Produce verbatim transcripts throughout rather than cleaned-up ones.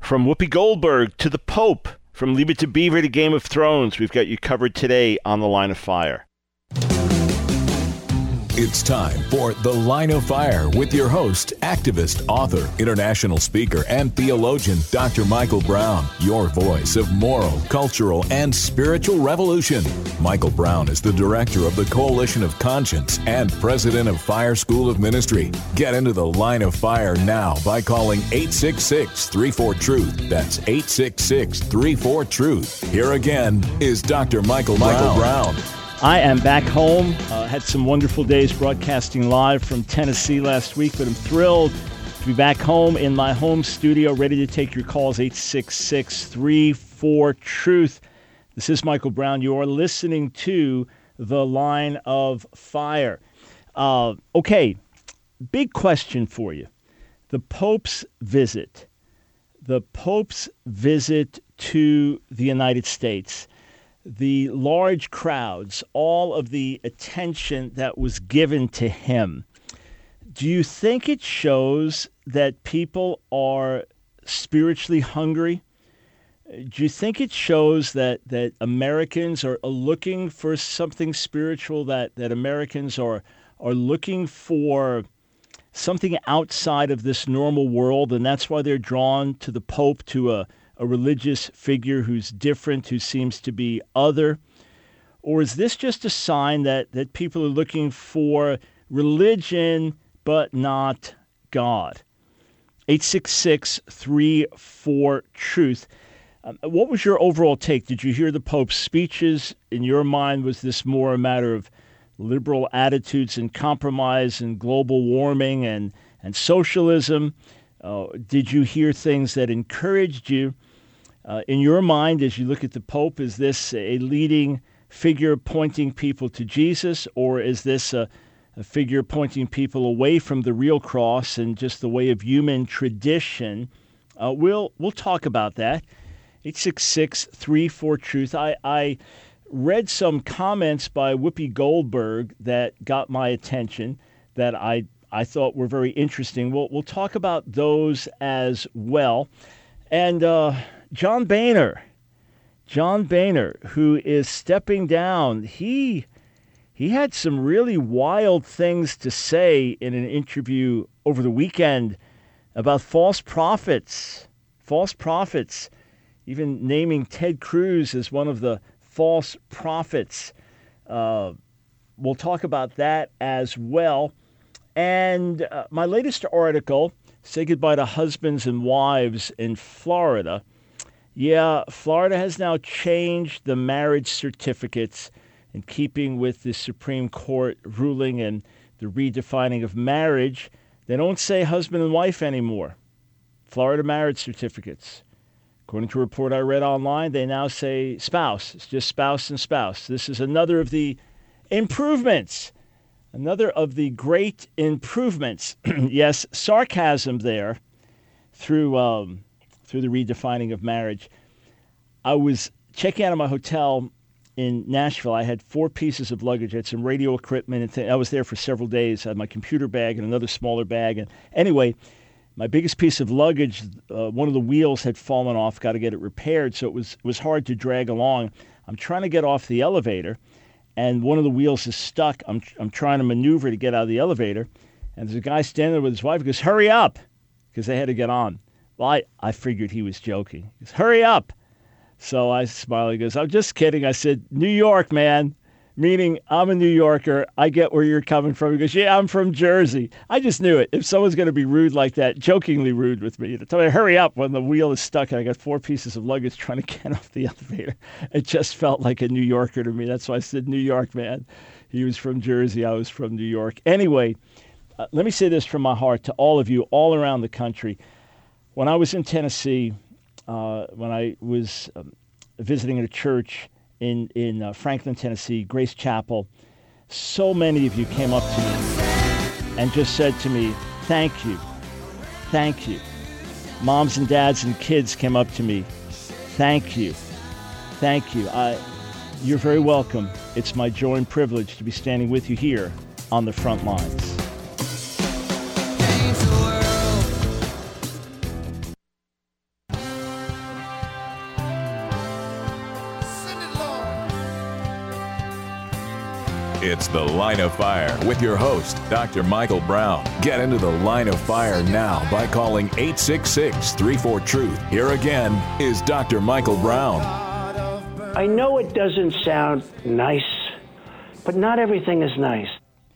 From Whoopi Goldberg to the Pope, from Leave It to Beaver to Game of Thrones, we've got you covered today on The Line of Fire. It's time for The Line of Fire with your host, activist, author, international speaker, and theologian, Doctor Michael Brown, your voice of moral, cultural, and spiritual revolution. Michael Brown is the director of the Coalition of Conscience and president of Fire School of Ministry. Get into The Line of Fire now by calling eight six six, three four, truth. That's eight six six, three four, truth. Here again is Doctor Michael Brown. Michael Brown. I am back home. Uh, had some wonderful days broadcasting live from Tennessee last week, but I'm thrilled to be back home in my home studio, ready to take your calls, eight six six, three four, truth. This is Michael Brown. You are listening to The Line of Fire. Uh, okay, big question for you. The Pope's visit. The Pope's visit to the United States. The large crowds, all of the attention that was given to him. Do you think it shows that people are spiritually hungry? Do you think it shows that, that Americans are, are looking for something spiritual, that, that Americans are, are looking for something outside of this normal world, and that's why they're drawn to the Pope, to a a religious figure who's different, who seems to be other? Or is this just a sign that, that people are looking for religion but not God? eight six six, three four, truth. Um, what was your overall take? Did you hear the Pope's speeches? In your mind, was this more a matter of liberal attitudes and compromise and global warming and, and socialism? Uh, did you hear things that encouraged you? Uh, in your mind, as you look at the Pope, is this a leading figure pointing people to Jesus, or is this a, a figure pointing people away from the real cross and just the way of human tradition? Uh, we'll we'll talk about that. eight six six, three four, truth. I, I read some comments by Whoopi Goldberg that got my attention that I I thought were very interesting. We'll we'll talk about those as well. And uh, John Boehner, John Boehner, who is stepping down, he he had some really wild things to say in an interview over the weekend about false prophets, false prophets, even naming Ted Cruz as one of the false prophets. Uh, we'll talk about that as well. And uh, my latest article, Say Goodbye to Husbands and Wives in Florida. Yeah, Florida has now changed the marriage certificates in keeping with the Supreme Court ruling and the redefining of marriage. They don't say husband and wife anymore. Florida marriage certificates. According to a report I read online, they now say spouse. It's just spouse and spouse. This is another of the improvements. Another of the great improvements. Yes, sarcasm there through um, through the redefining of marriage. I was checking out of my hotel in Nashville. I had four pieces of luggage. I had some radio equipment. And th- I was there for several days. I had my computer bag and another smaller bag. And anyway, my biggest piece of luggage, uh, one of the wheels had fallen off. Got to get it repaired. So it was it was hard to drag along. I'm trying to get off the elevator, and one of the wheels is stuck. I'm I'm trying to maneuver to get out of the elevator, and there's a guy standing there with his wife. He goes, "Hurry up," because they had to get on. Well, I, I figured he was joking. He goes, "Hurry up." So I smiled. He goes, "I'm just kidding." I said, "New York, man," meaning I'm a New Yorker. I get where you're coming from. He goes, "Yeah, I'm from Jersey." I just knew it. If someone's going to be rude like that, jokingly rude with me, to tell me, "Hurry up," when the wheel is stuck and I got four pieces of luggage trying to get off the elevator, it just felt like a New Yorker to me. That's why I said, "New York, man." He was from Jersey. I was from New York. Anyway, uh, let me say this from my heart to all of you all around the country. When I was in Tennessee, uh, when I was um, visiting at a church in, in uh, Franklin, Tennessee, Grace Chapel, so many of you came up to me and just said to me, "Thank you, thank you." Moms and dads and kids came up to me, "Thank you, thank you. I, you're very welcome. It's my joy and privilege to be standing with you here on the front lines." It's The Line of Fire with your host, Doctor Michael Brown. Get into the line of fire now by calling eight six six, three four, truth. Here again is Doctor Michael Brown. I know it doesn't sound nice, but not everything is nice.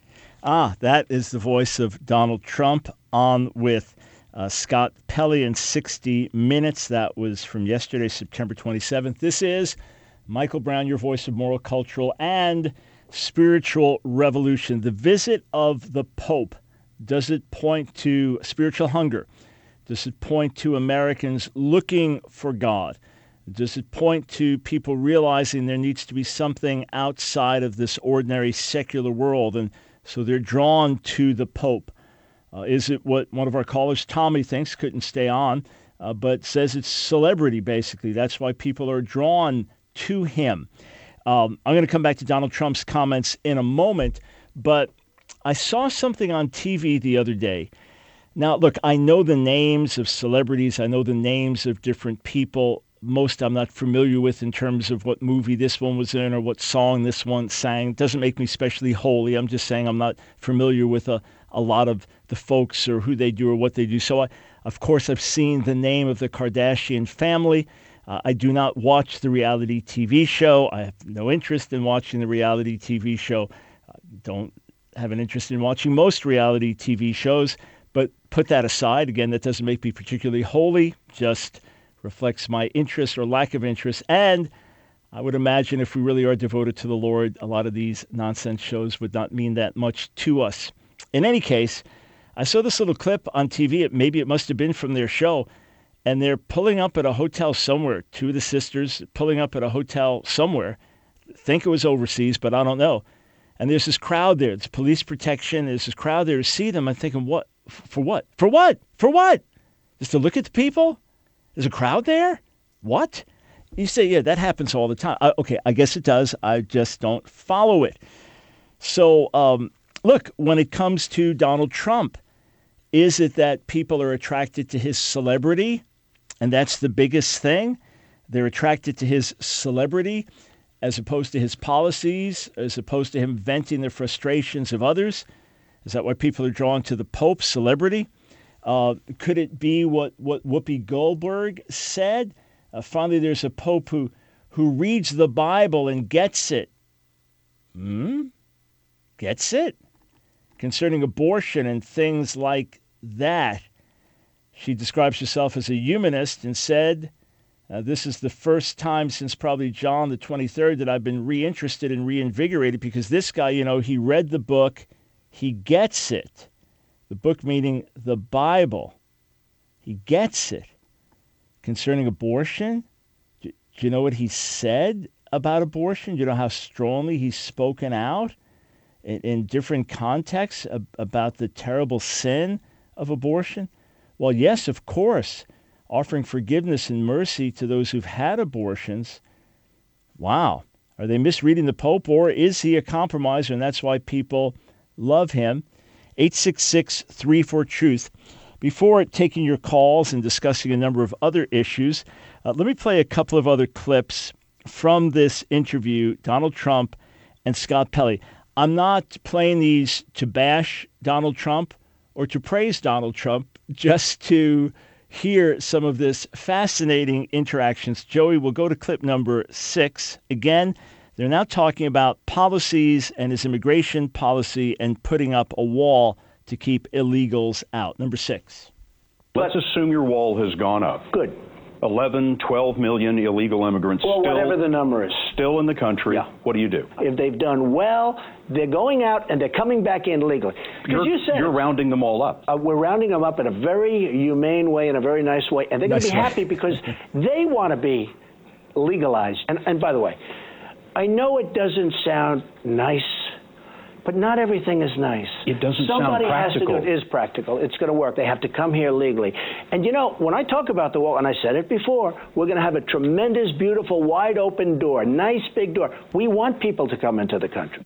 Ah, that is the voice of Donald Trump on with uh, Scott Pelley in sixty minutes. That was from yesterday, September twenty-seventh. This is Michael Brown, your voice of moral, cultural, and spiritual revolution. The visit of the Pope, does it point to spiritual hunger? Does it point to Americans looking for God? Does it point to people realizing there needs to be something outside of this ordinary secular world, and so they're drawn to the Pope? Uh, is it what one of our callers, Tommy, thinks, couldn't stay on, uh, but says it's celebrity, basically. That's why people are drawn to him. Um, I'm going to come back to Donald Trump's comments in a moment, but I saw something on T V the other day. Now, look, I know the names of celebrities. I know the names of different people. Most I'm not familiar with in terms of what movie this one was in or what song this one sang. It doesn't make me especially holy. I'm just saying I'm not familiar with a, a lot of the folks or who they do or what they do. So, I, of course, I've seen the name of the Kardashian family. Uh, I do not watch the reality T V show. I have no interest in watching the reality T V show. I don't have an interest in watching most reality T V shows. But put that aside. Again, that doesn't make me particularly holy, just reflects my interest or lack of interest. And I would imagine if we really are devoted to the Lord, a lot of these nonsense shows would not mean that much to us. In any case, I saw this little clip on T V. It, maybe it must have been from their show. And they're pulling up at a hotel somewhere. Two of the sisters pulling up at a hotel somewhere. Think it was overseas, but I don't know. And there's this crowd there. It's police protection. There's this crowd there to see them. I'm thinking, what? For what? For what? For what? Just to look at the people? There's a crowd there? What? You say, yeah, that happens all the time. I, okay, I guess it does. I just don't follow it. So, um, look, when it comes to Donald Trump, is it that people are attracted to his celebrity? And that's the biggest thing. They're attracted to his celebrity as opposed to his policies, as opposed to him venting the frustrations of others. Is that why people are drawn to the Pope's celebrity? Uh, could it be what, what Whoopi Goldberg said? Uh, finally, there's a Pope who, who reads the Bible and gets it. Hmm? Gets it? Concerning abortion and things like that. She describes herself as a humanist and said, uh, this is the first time since probably John the twenty-third that I've been reinterested and reinvigorated because this guy, you know, he read the book, he gets it. The book meaning the Bible. He gets it. Concerning abortion, do, do you know what he said about abortion? Do you know how strongly he's spoken out in, in different contexts ab- about the terrible sin of abortion? Well, yes, of course, offering forgiveness and mercy to those who've had abortions. Wow. Are they misreading the Pope, or is he a compromiser, and that's why people love him? eight six six, three four, truth. Before taking your calls and discussing a number of other issues, uh, let me play a couple of other clips from this interview, Donald Trump and Scott Pelley. I'm not playing these to bash Donald Trump or to praise Donald Trump, just to hear some of this fascinating interactions. Joey, we'll go to clip number six. Again, they're now talking about policies and his immigration policy and putting up a wall to keep illegals out. Number six. Let's assume your wall has gone up. Good. eleven, twelve million illegal immigrants Well, still, whatever the number is. still in the country. Yeah. What do you do? If they've done well, they're going out and they're coming back in legally. Because You're, you said you're rounding them all up. uh, we're rounding them up in a very humane way, in a very nice way, and they're going to Nice be way. happy because they want to be legalized. And, and by the way, I know it doesn't sound nice, but not everything is nice. It doesn't sound Somebody has to do practical. it. It is practical. It's going to work. They have to come here legally. And you know, when I talk about the wall, and I said it before, we're going to have a tremendous, beautiful, wide open door, nice big door. We want people to come into the country.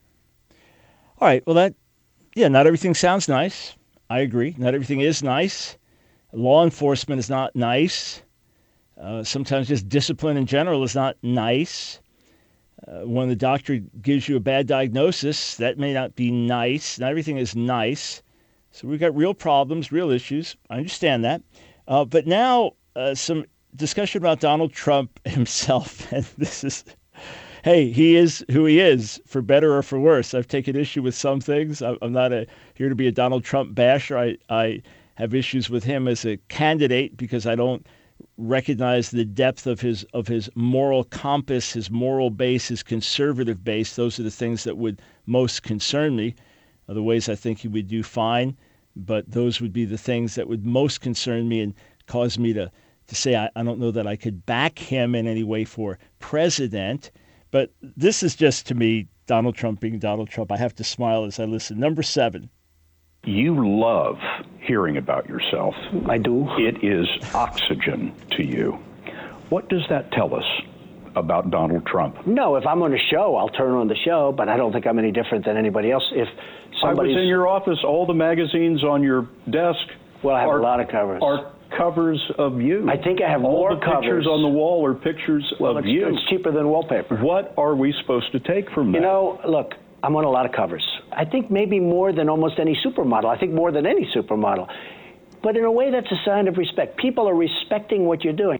All right. Well, that, yeah, not everything sounds nice. I agree. Not everything is nice. Law enforcement is not nice. Uh, sometimes just discipline in general is not nice. Uh, when the doctor gives you a bad diagnosis, that may not be nice. Not everything is nice. So we've got real problems, real issues. I understand that. Uh, but now uh, some discussion about Donald Trump himself. And this is, hey, he is who he is, for better or for worse. I've taken issue with some things. I'm not a, here to be a Donald Trump basher. I, I have issues with him as a candidate because I don't recognize the depth of his of his moral compass, his moral base, his conservative base. Those are the things that would most concern me. Other ways I think he would do fine, but those would be the things that would most concern me and cause me to, to say I, I don't know that I could back him in any way for president. But this is just, to me, Donald Trump being Donald Trump. I have to smile as I listen. Number seven. You love hearing about yourself. I do. It is oxygen to you. What does that tell us about Donald Trump? No, if I'm on a show, I'll turn on the show, but I don't think I'm any different than anybody else. If somebody's... I was in your office, all the magazines on your desk. Well, I have are, a lot of covers. Are covers of you. I think I have all more the covers. Pictures on the wall are pictures well, of it's, you. It's cheaper than wallpaper. What are we supposed to take from that? You know, look, I'm on a lot of covers. I think maybe more than almost any supermodel. I think more than any supermodel. But in a way, that's a sign of respect. People are respecting what you're doing.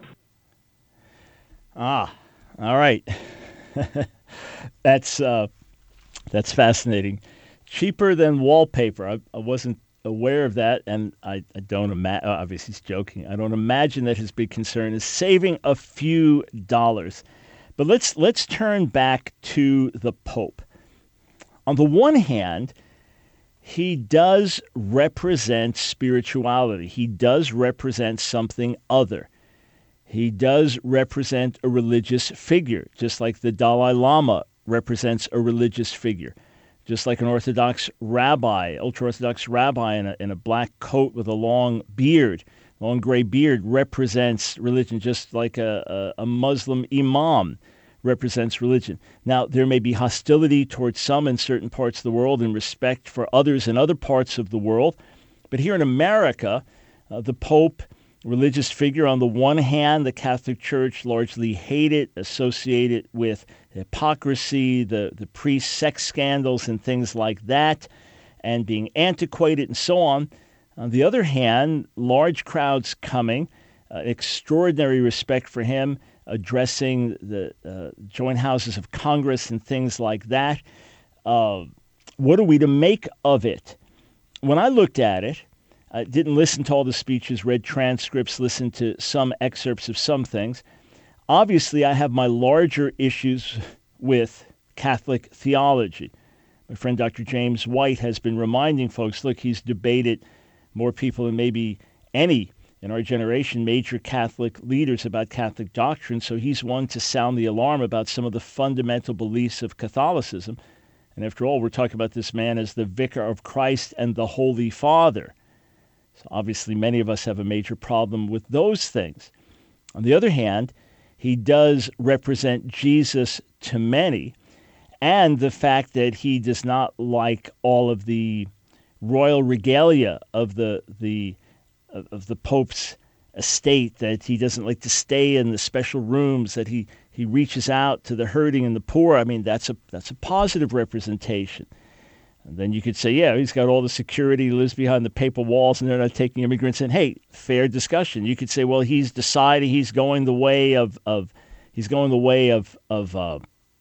Ah, all right. that's uh, that's fascinating. Cheaper than wallpaper. I, I wasn't aware of that, and I, I don't imagine, obviously he's joking, I don't imagine that his big concern is saving a few dollars. But let's let's turn back to the Pope. On the one hand, he does represent spirituality. He does represent something other. He does represent a religious figure, just like the Dalai Lama represents a religious figure. Just like an Orthodox rabbi, ultra-Orthodox rabbi in a, in a black coat with a long beard, long gray beard, represents religion, just like a, a, a Muslim imam represents religion. Now, there may be hostility towards some in certain parts of the world and respect for others in other parts of the world. But here in America, uh, the Pope, religious figure, on the one hand, the Catholic Church largely hate it, associate it with hypocrisy, the, the priest sex scandals and things like that, and being antiquated and so on. On the other hand, large crowds coming, uh, extraordinary respect for him, addressing the uh, joint houses of Congress and things like that. Uh, what are we to make of it? When I looked at it, I didn't listen to all the speeches, read transcripts, listened to some excerpts of some things. Obviously, I have my larger issues with Catholic theology. My friend Doctor James White has been reminding folks, look, he's debated more people than maybe any in our generation, major Catholic leaders about Catholic doctrine, so he's one to sound the alarm about some of the fundamental beliefs of Catholicism. And after all, we're talking about this man as the Vicar of Christ and the Holy Father. So obviously, many of us have a major problem with those things. On the other hand, he does represent Jesus to many, and the fact that he does not like all of the royal regalia of the the of the Pope's estate, that he doesn't like to stay in the special rooms, that he, he reaches out to the hurting and the poor. I mean, that's a that's a positive representation. And then you could say, yeah, he's got all the security, he lives behind the papal walls, and they're not taking immigrants in. Hey, fair discussion. You could say, well, he's decided he's going the way of of he's going the way of of uh,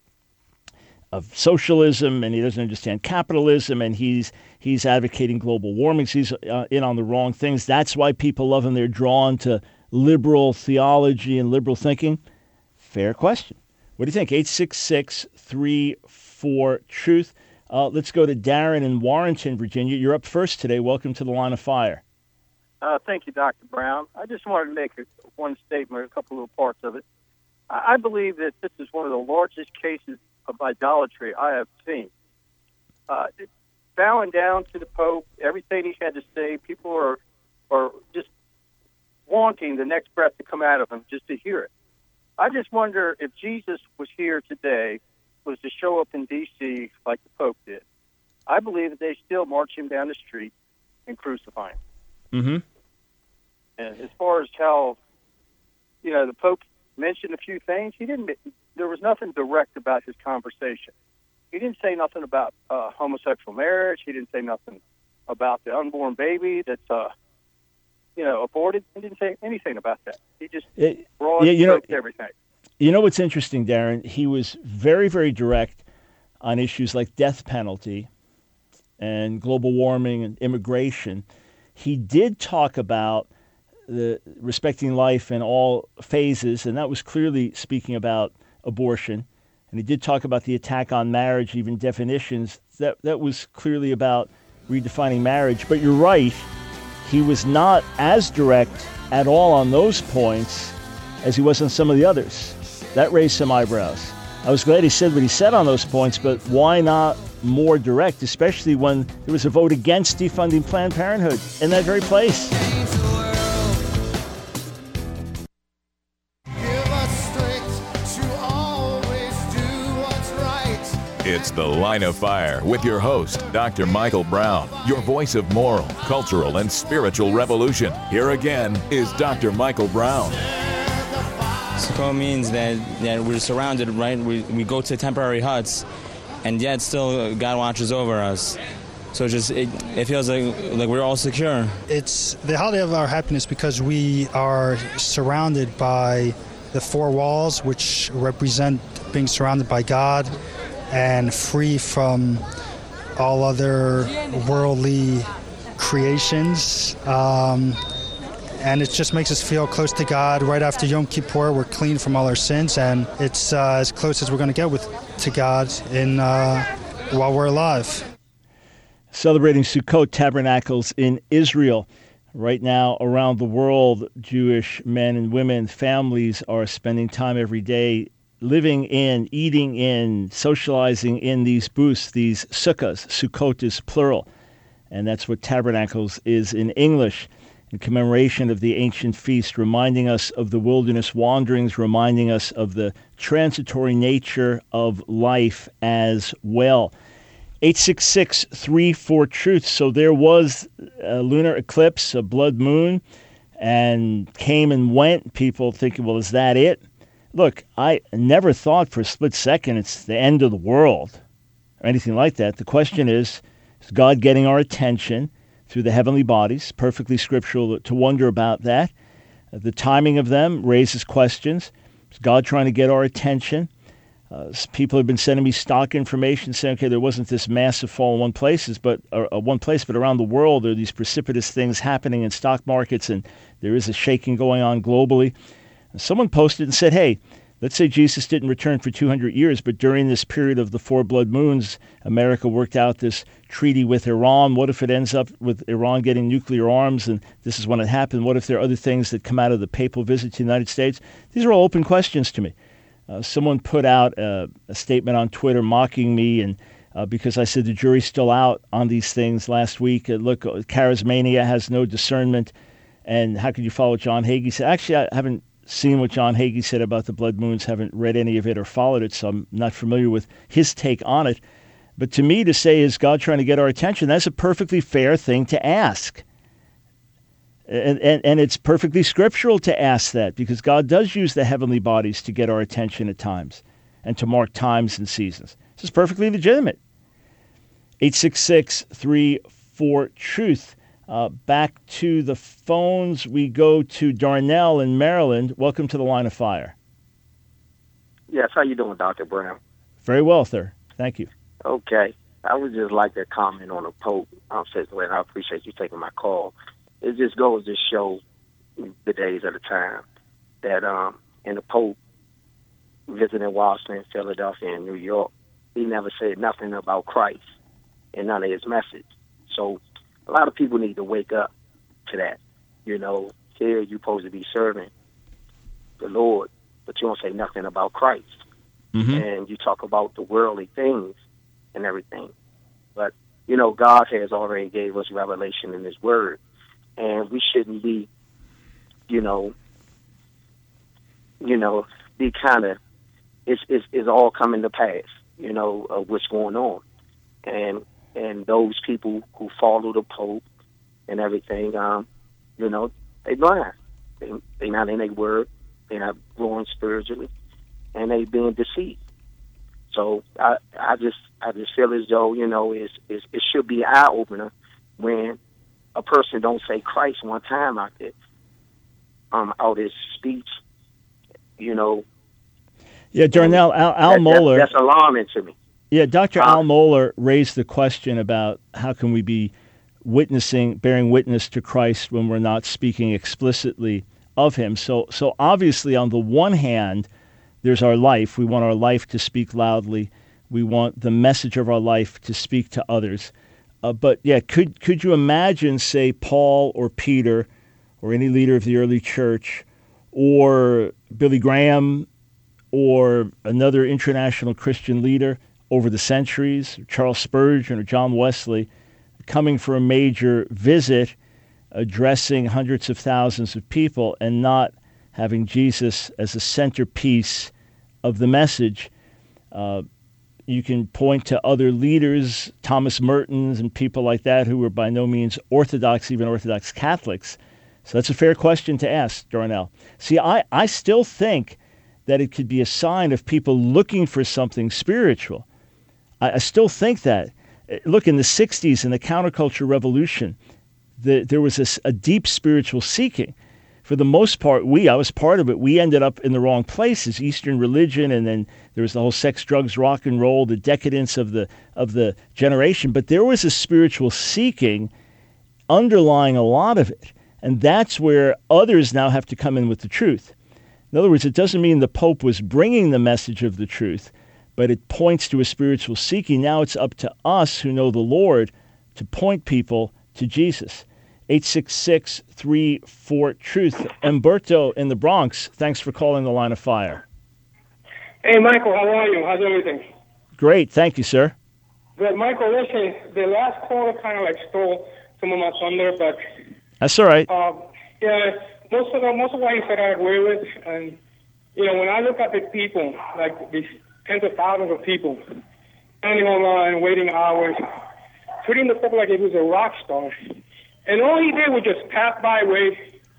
of socialism, and he doesn't understand capitalism, and he's he's advocating global warming. So he's uh, in on the wrong things. That's why people love him. They're drawn to liberal theology and liberal thinking. Fair question. What do you think? eight six six, three four, truth. Uh, let's go to Darren in Warrenton, Virginia. You're up first today. Welcome to the Line of Fire. Uh, thank you, Doctor Brown. I just wanted to make a, one statement, a couple little parts of it. I, I believe that this is one of the largest cases of idolatry I have seen. Uh, it, bowing down to the Pope, everything he had to say, people are, are just wanting the next breath to come out of him just to hear it. I just wonder if Jesus was here today, was to show up in D C like the Pope did. I believe that they still march him down the street and crucify him. Mm-hmm. And as far as how, you know, the Pope mentioned a few things. He didn't. There was nothing direct about his conversation. He didn't say nothing about uh, homosexual marriage. He didn't say nothing about the unborn baby that's, uh, you know, aborted. He didn't say anything about that. He just it, broad yeah, you know, everything. You know what's interesting, Darren? He was very, very direct on issues like death penalty and global warming and immigration. He did talk about the respecting life in all phases, and that was clearly speaking about abortion. And he did talk about the attack on marriage, even definitions. That that was clearly about redefining marriage. But you're right, he was not as direct at all on those points as he was on some of the others. That raised some eyebrows. I was glad he said what he said on those points, but why not more direct, especially when there was a vote against defunding Planned Parenthood in that very place? It's The Line of Fire with your host, Doctor Michael Brown, your voice of moral, cultural, and spiritual revolution. Here again is Doctor Michael Brown. Sukkot means that, that we're surrounded, right? We, we go to temporary huts, and yet still God watches over us. So just it, it feels like like we're all secure. It's the holiday of our happiness because we are surrounded by the four walls, which represent being surrounded by God and free from all other worldly creations. Um, and it just makes us feel close to God. Right after Yom Kippur, we're clean from all our sins, and it's uh, as close as we're going to get with to God in uh, while we're alive. Celebrating Sukkot Tabernacles in Israel. Right now, around the world, Jewish men and women, families are spending time every day living in, eating in, socializing in these booths, these sukkahs. Sukkot is plural, and that's what Tabernacles is in English, in commemoration of the ancient feast, reminding us of the wilderness wanderings, reminding us of the transitory nature of life as well. eight six six, three four, truth. So there was a lunar eclipse, a blood moon, and came and went. People thinking, well, is that it? Look, I never thought for a split second it's the end of the world or anything like that. The question is, is God getting our attention through the heavenly bodies? Perfectly scriptural to wonder about that. The timing of them raises questions. Is God trying to get our attention? Uh, people have been sending me stock information saying, okay, there wasn't this massive fall in one places, but or, uh, one place, but around the world there are these precipitous things happening in stock markets, and there is a shaking going on globally. And someone posted and said, hey, let's say Jesus didn't return for two hundred years, but during this period of the four blood moons, America worked out this treaty with Iran. What if it ends up with Iran getting nuclear arms, and this is when it happened? What if there are other things that come out of the papal visit to the United States? These are all open questions to me. Uh, someone put out uh, a statement on Twitter mocking me, and uh, because I said the jury's still out on these things last week. Uh, look, charismania has no discernment, and how could you follow what John Hagee said? Actually, I haven't seen what John Hagee said about the blood moons, haven't read any of it or followed it, so I'm not familiar with his take on it. But to me, to say, is God trying to get our attention, that's a perfectly fair thing to ask. And, and and it's perfectly scriptural to ask that, because God does use the heavenly bodies to get our attention at times and to mark times and seasons. This is perfectly legitimate. eight six six, three four, truth. Uh, back to the phones. We go to Darnell in Maryland. Welcome to the Line of Fire. Yes, how you doing, Doctor Brown? Very well, sir. Thank you. Okay. I would just like to comment on the Pope. I'm saying, I appreciate you taking my call. It just goes to show the days at a time that um, in the Pope visiting Washington, Philadelphia, and New York, he never said nothing about Christ and none of his message. So a lot of people need to wake up to that. You know, here you're supposed to be serving the Lord, but you don't say nothing about Christ. Mm-hmm. And you talk about the worldly things and everything. But, you know, God has already gave us revelation in his word. And we shouldn't be, you know, you know, be kind of, it's, it's, it's all coming to pass, you know, of what's going on. And and those people who follow the Pope and everything, um, you know, they blind. They, they not in their word. they're not growing spiritually, and they being deceived. So I, I just, I just feel as though, you know, it's, it's, it should be an eye opener when a person don't say Christ one time out there, um, out his speech, you know. Yeah, Darnell, Al, Al that, Mohler. That, that's alarming to me. Yeah, Doctor Um, Al Mohler raised the question about how can we be witnessing, bearing witness to Christ when we're not speaking explicitly of him. So, so obviously, on the one hand, there's our life. We want our life to speak loudly. We want the message of our life to speak to others. Uh, but yeah, could could you imagine, say, Paul or Peter or any leader of the early church or Billy Graham or another international Christian leader over the centuries, Charles Spurgeon or John Wesley, coming for a major visit, addressing hundreds of thousands of people and not having Jesus as a centerpiece of the message? Uh, you can point to other leaders, Thomas Mertens and people like that, who were by no means Orthodox, even Orthodox Catholics. So that's a fair question to ask, Darnell. See, I, I still think that it could be a sign of people looking for something spiritual. I, I still think that. Look, in the sixties, in the counterculture revolution, the, there was a, a deep spiritual seeking. For the most part, we, I was part of it, we ended up in the wrong places, Eastern religion, and then there was the whole sex, drugs, rock and roll, the decadence of the of the generation. But there was a spiritual seeking underlying a lot of it. And that's where others now have to come in with the truth. In other words, it doesn't mean the Pope was bringing the message of the truth, but it points to a spiritual seeking. Now it's up to us who know the Lord to point people to Jesus. eight six six, three four, truth. Umberto in the Bronx, thanks for calling the Line of Fire. Hey, Michael, how are you? How's everything? Great, thank you, sir. Good. Michael, listen, the last caller kind of like stole some of my thunder, but... That's all right. Uh, yeah, most of the, most of what he said I agree with, and, you know, when I look at the people, like these tens of thousands of people, standing online, waiting hours, treating the Pope like he was a rock star, and all he did was just pass by, wave.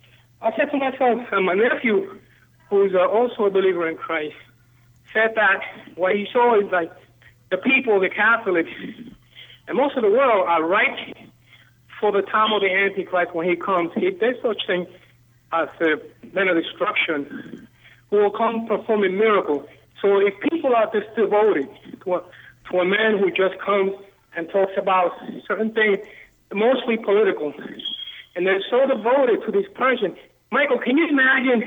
I said to myself, and my nephew, who's uh, also a believer in Christ, said that what he saw is like the people, the Catholics, and most of the world are right for the time of the Antichrist when he comes. If there's such thing as a man of destruction who will come performing miracles. So if people are just devoted to a, to a man who just comes and talks about certain things, mostly political, and they're so devoted to this person, Michael, can you imagine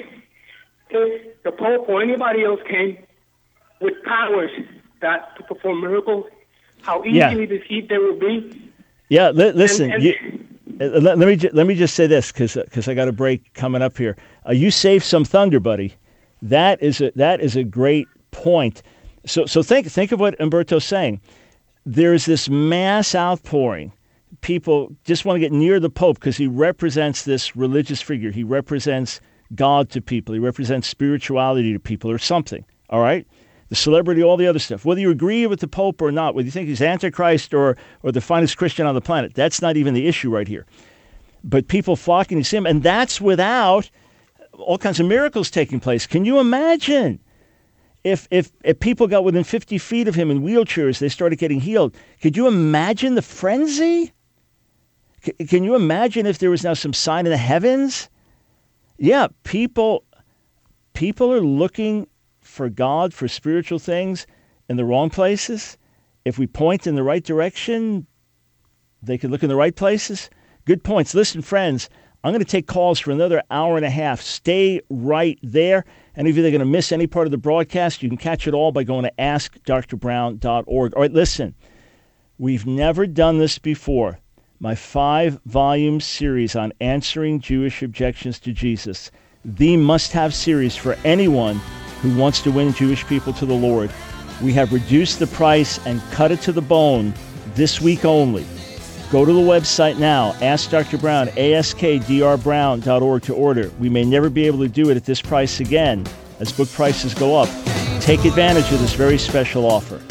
if the Pope or anybody else came with powers that to perform miracles, how easily yeah. deceived they would be? Yeah, li- listen, and, and, you, uh, let, let me ju- let me just say this, because because I got a break coming up here. Uh, you saved some thunder, buddy. That is a that is a great point. So so think think of what Umberto's saying. There's this mass outpouring. People just want to get near the Pope because he represents this religious figure. He represents God to people. He represents spirituality to people or something. All right? The celebrity, all the other stuff. Whether you agree with the Pope or not, whether you think he's Antichrist or or the finest Christian on the planet, that's not even the issue right here. But people flocking to see him, and that's without all kinds of miracles taking place. Can you imagine if if if people got within fifty feet of him in wheelchairs, they started getting healed? Could you imagine the frenzy? C- can you imagine if there was now some sign in the heavens? Yeah, people people are looking for God, for spiritual things in the wrong places. If we point in the right direction, they could look in the right places. Good points. Listen, friends, I'm going to take calls for another hour and a half. Stay right there. And if you're going to miss any part of the broadcast, you can catch it all by going to ask dr brown dot org. All right, listen, we've never done this before. My five-volume series on answering Jewish objections to Jesus, the must-have series for anyone who wants to win Jewish people to the Lord. We have reduced the price and cut it to the bone this week only. Go to the website now, Ask Doctor Brown, ask dr brown dot org to order. We may never be able to do it at this price again as book prices go up. Take advantage of this very special offer.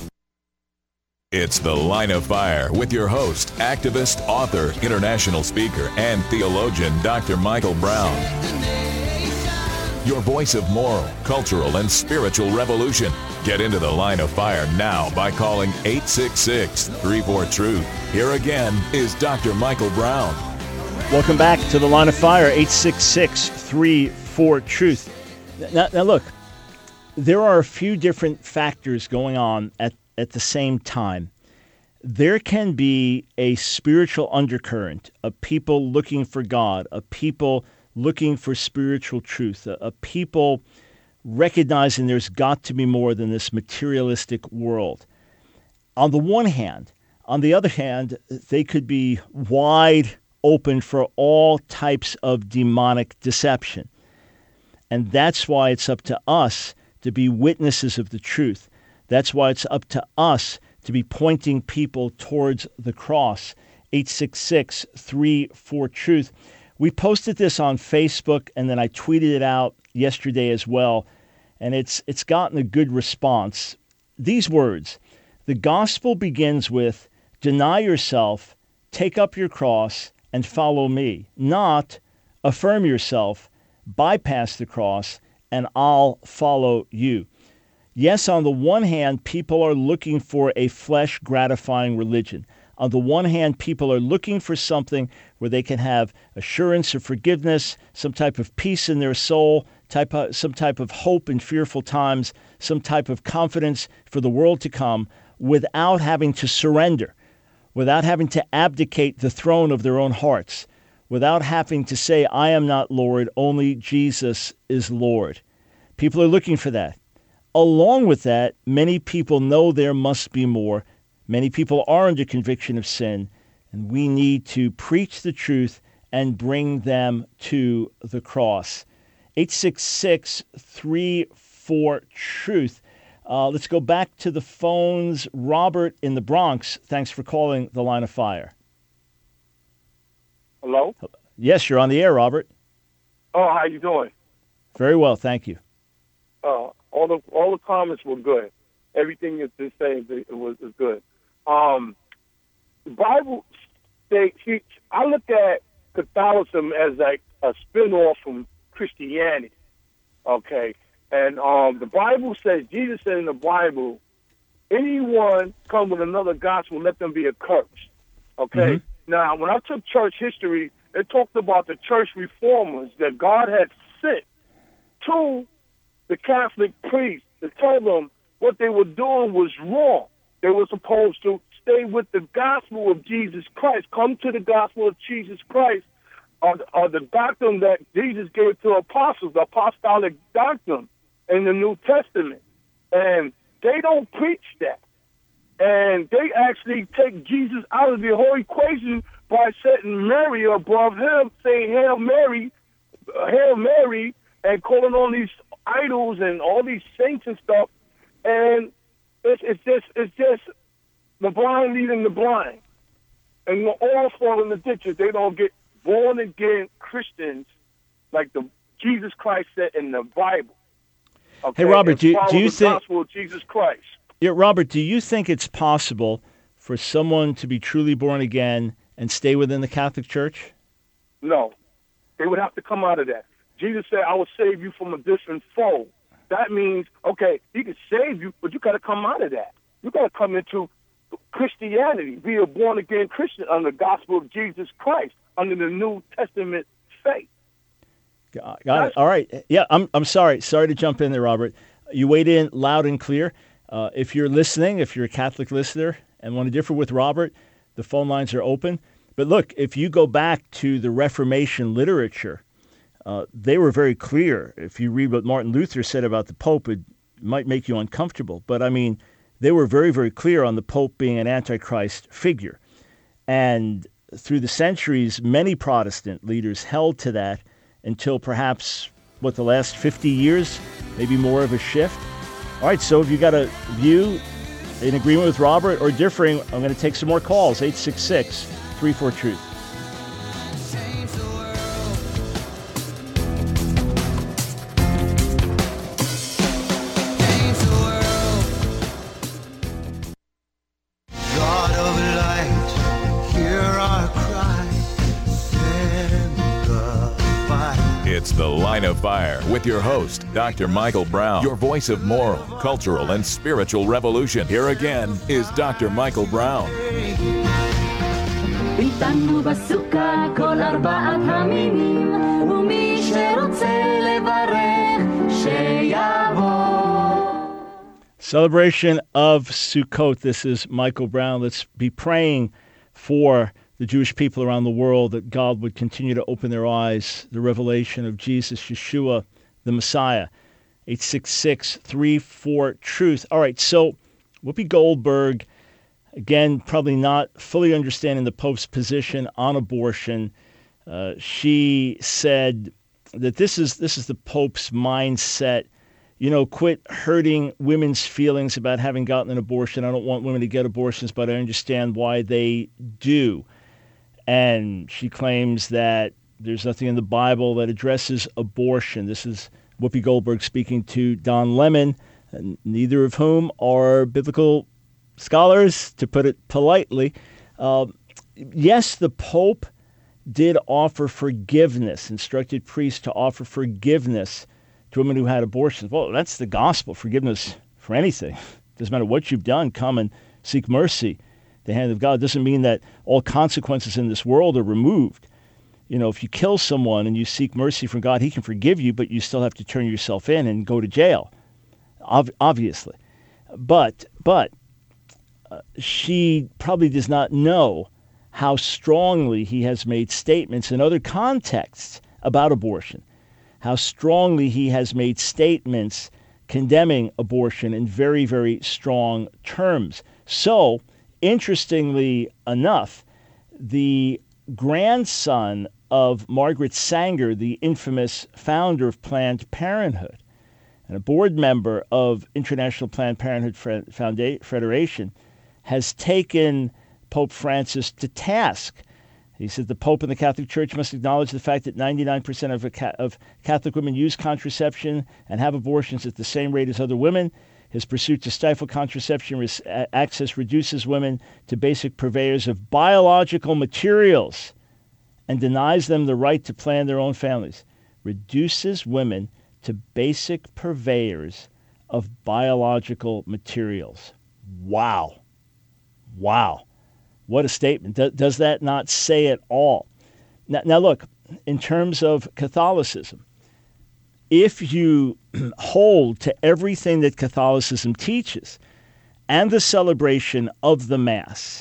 It's The Line of Fire with your host, activist, author, international speaker, and theologian, Doctor Michael Brown. your voice of moral, cultural, and spiritual revolution. Get into the line of fire now by calling eight six six, three four, truth. Here again is Doctor Michael Brown. Welcome back to the line of fire, eight six six, three four, truth. Now, now look, there are a few different factors going on at, at the same time. There can be a spiritual undercurrent of people looking for God, of people looking for spiritual truth, of people recognizing there's got to be more than this materialistic world. On the one hand. On the other hand, they could be wide open for all types of demonic deception. And that's why it's up to us to be witnesses of the truth. That's why it's up to us to be pointing people towards the cross. eight six six, three four, truth. We posted this on Facebook, and then I tweeted it out yesterday as well, and it's it's gotten a good response. These words, the gospel begins with, deny yourself, take up your cross, and follow me. Not, affirm yourself, bypass the cross, and I'll follow you. Yes, on the one hand, people are looking for a flesh-gratifying religion. On the one hand, people are looking for something where they can have assurance of forgiveness, some type of peace in their soul, type of, some type of hope in fearful times, some type of confidence for the world to come without having to surrender, without having to abdicate the throne of their own hearts, without having to say, I am not Lord, only Jesus is Lord. People are looking for that. Along with that, many people know there must be more. Many people are under conviction of sin, and we need to preach the truth and bring them to the cross. eight six six, three four, truth. Uh, let's go back to the phones. Robert in the Bronx, thanks for calling the line of fire. Hello? Yes, you're on the air, Robert. Oh, how you doing? Very well, thank you. Uh, all the all the comments were good. Everything you're saying was, was good. Um, the Bible states, I look at Catholicism as like a spin-off from Christianity, okay? And um, the Bible says, Jesus said in the Bible, anyone come with another gospel, let them be accursed, okay? Mm-hmm. Now, when I took church history, it talked about the church reformers that God had sent to the Catholic priests to tell them what they were doing was wrong. They were supposed to stay with the gospel of Jesus Christ, come to the gospel of Jesus Christ, or, or the doctrine that Jesus gave to apostles, the apostolic doctrine in the New Testament. And they don't preach that. And they actually take Jesus out of the whole equation by setting Mary above him, saying Hail Mary, uh, Hail Mary, and calling on these idols and all these saints and stuff. And it's, it's just it's just the blind leading the blind. And we're all fall in the ditch if they don't get born again Christians like the Jesus Christ said in the Bible. Okay? Hey, Robert, do, do you the think... gospel of Jesus Christ. Yeah, Robert, do you think it's possible for someone to be truly born again and stay within the Catholic Church? No. They would have to come out of that. Jesus said, I will save you from a distant foe. That means, okay, he can save you, but you got to come out of that. You got to come into Christianity, be a born-again Christian under the gospel of Jesus Christ, under the New Testament faith. Got, got it. All right. Yeah, I'm I'm sorry. Sorry to jump in there, Robert. You weighed in loud and clear. Uh, if you're listening, if you're a Catholic listener and want to differ with Robert, the phone lines are open. But look, if you go back to the Reformation literature, uh, they were very clear. If you read what Martin Luther said about the Pope, it might make you uncomfortable. But, I mean, they were very, very clear on the Pope being an Antichrist figure. And through the centuries, many Protestant leaders held to that until perhaps, what, the last fifty years, maybe more of a shift. All right, so if you got a view in agreement with Robert or differing, I'm going to take some more calls, eight six six, three four, truth. It's the Line Line of Fire with your host, Doctor Michael Brown, your voice of moral, cultural, and spiritual revolution. Here again is Doctor Michael Brown. איתנו בסוכה כל ארבעת המינים, ומי שרוצה לברך שיבוא. Celebration of Sukkot. This is Michael Brown. Let's be praying for the Jewish people around the world that God would continue to open their eyes, the revelation of Jesus, Yeshua, the Messiah. eight six six, three four, truth. All right, so Whoopi Goldberg, again, probably not fully understanding the Pope's position on abortion. Uh, she said that this is this is the Pope's mindset. You know, quit hurting women's feelings about having gotten an abortion. I don't want women to get abortions, but I understand why they do. And she claims that there's nothing in the Bible that addresses abortion. This is Whoopi Goldberg speaking to Don Lemon, and neither of whom are biblical scholars, to put it politely. Uh, yes, the Pope did offer forgiveness, instructed priests to offer forgiveness to women who had abortions. Well, that's the gospel, forgiveness for anything. Doesn't matter what you've done, come and seek mercy. The hand of God doesn't mean that all consequences in this world are removed. You know, if you kill someone and you seek mercy from God, he can forgive you, but you still have to turn yourself in and go to jail, ob- obviously. But, but uh, she probably does not know how strongly he has made statements in other contexts about abortion, how strongly he has made statements condemning abortion in very, very strong terms. So, interestingly enough, the grandson of Margaret Sanger, the infamous founder of Planned Parenthood, and a board member of International Planned Parenthood Founda- Federation, has taken Pope Francis to task. He said the Pope and the Catholic Church must acknowledge the fact that ninety-nine percent of, of Catholic women use contraception and have abortions at the same rate as other women. His pursuit to stifle contraception res- access reduces women to basic purveyors of biological materials and denies them the right to plan their own families. Reduces women to basic purveyors of biological materials. Wow. Wow. What a statement. Do, does that not say it all? Now, now, look, in terms of Catholicism, if you hold to everything that Catholicism teaches and the celebration of the Mass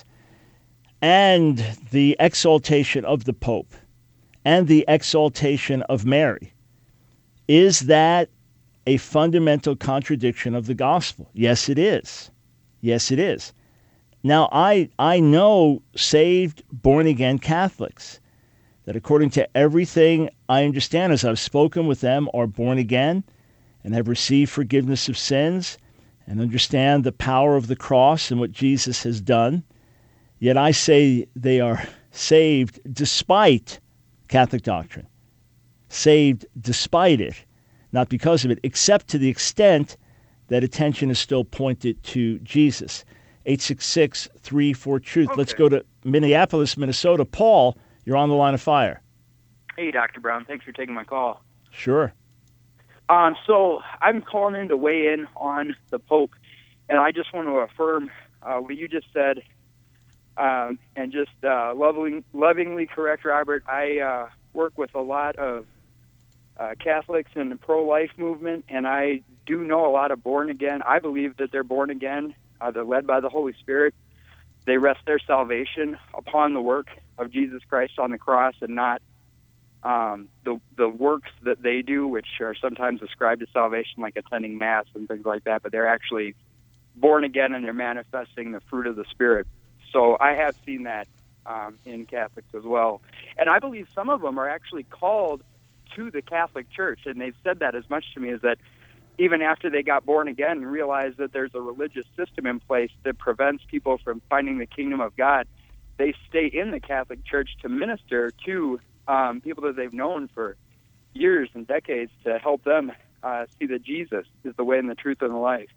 and the exaltation of the Pope and the exaltation of Mary, is that a fundamental contradiction of the gospel? Yes, it is. Yes, it is. Now, I, I know saved, born-again Catholics that according to everything I understand as I've spoken with them are born again and have received forgiveness of sins and understand the power of the cross and what Jesus has done. Yet I say they are saved despite Catholic doctrine, saved despite it, not because of it, except to the extent that attention is still pointed to Jesus. eight six six, three four, truth. Okay. Let's go to Minneapolis, Minnesota. Paul, you're on the line of fire. Hey, Doctor Brown. Thanks for taking my call. Sure. Um, so I'm calling in to weigh in on the Pope, and I just want to affirm uh, what you just said, um, and just uh, loving, lovingly correct Robert. I uh, work with a lot of uh, Catholics in the pro-life movement, and I do know a lot of born-again. I believe that they're born again. Uh, they're led by the Holy Spirit. They rest their salvation upon the work of Jesus Christ on the cross and not um, the the works that they do, which are sometimes ascribed to salvation, like attending Mass and things like that, but they're actually born again and they're manifesting the fruit of the Spirit. So I have seen that um, in Catholics as well. And I believe some of them are actually called to the Catholic Church, and they've said that as much to me as that even after they got born again and realized that there's a religious system in place that prevents people from finding the kingdom of God, they stay in the Catholic Church to minister to um, people that they've known for years and decades to help them uh, see that Jesus is the way and the truth and the life.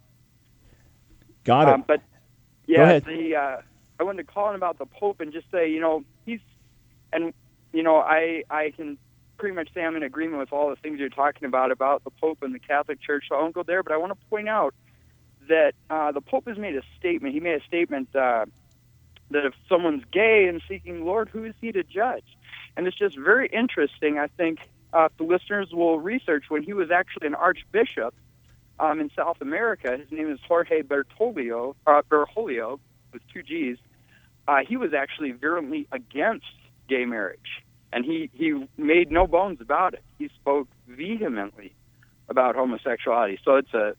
Got it. Um, but, yeah, the uh, I wanted to call in about the Pope and just say, you know, he's, and, you know, I, I can pretty much say I'm in agreement with all the things you're talking about, about the Pope and the Catholic Church, so I won't go there, but I want to point out that uh, the Pope has made a statement. He made a statement uh, that if someone's gay and seeking the Lord, who is he to judge? And it's just very interesting, I think, uh, if the listeners will research, when he was actually an archbishop um, in South America, his name is Jorge Bergoglio, uh, Bergoglio, with two G's, uh, he was actually virulently against gay marriage. And he, he made no bones about it. He spoke vehemently about homosexuality. So it's a,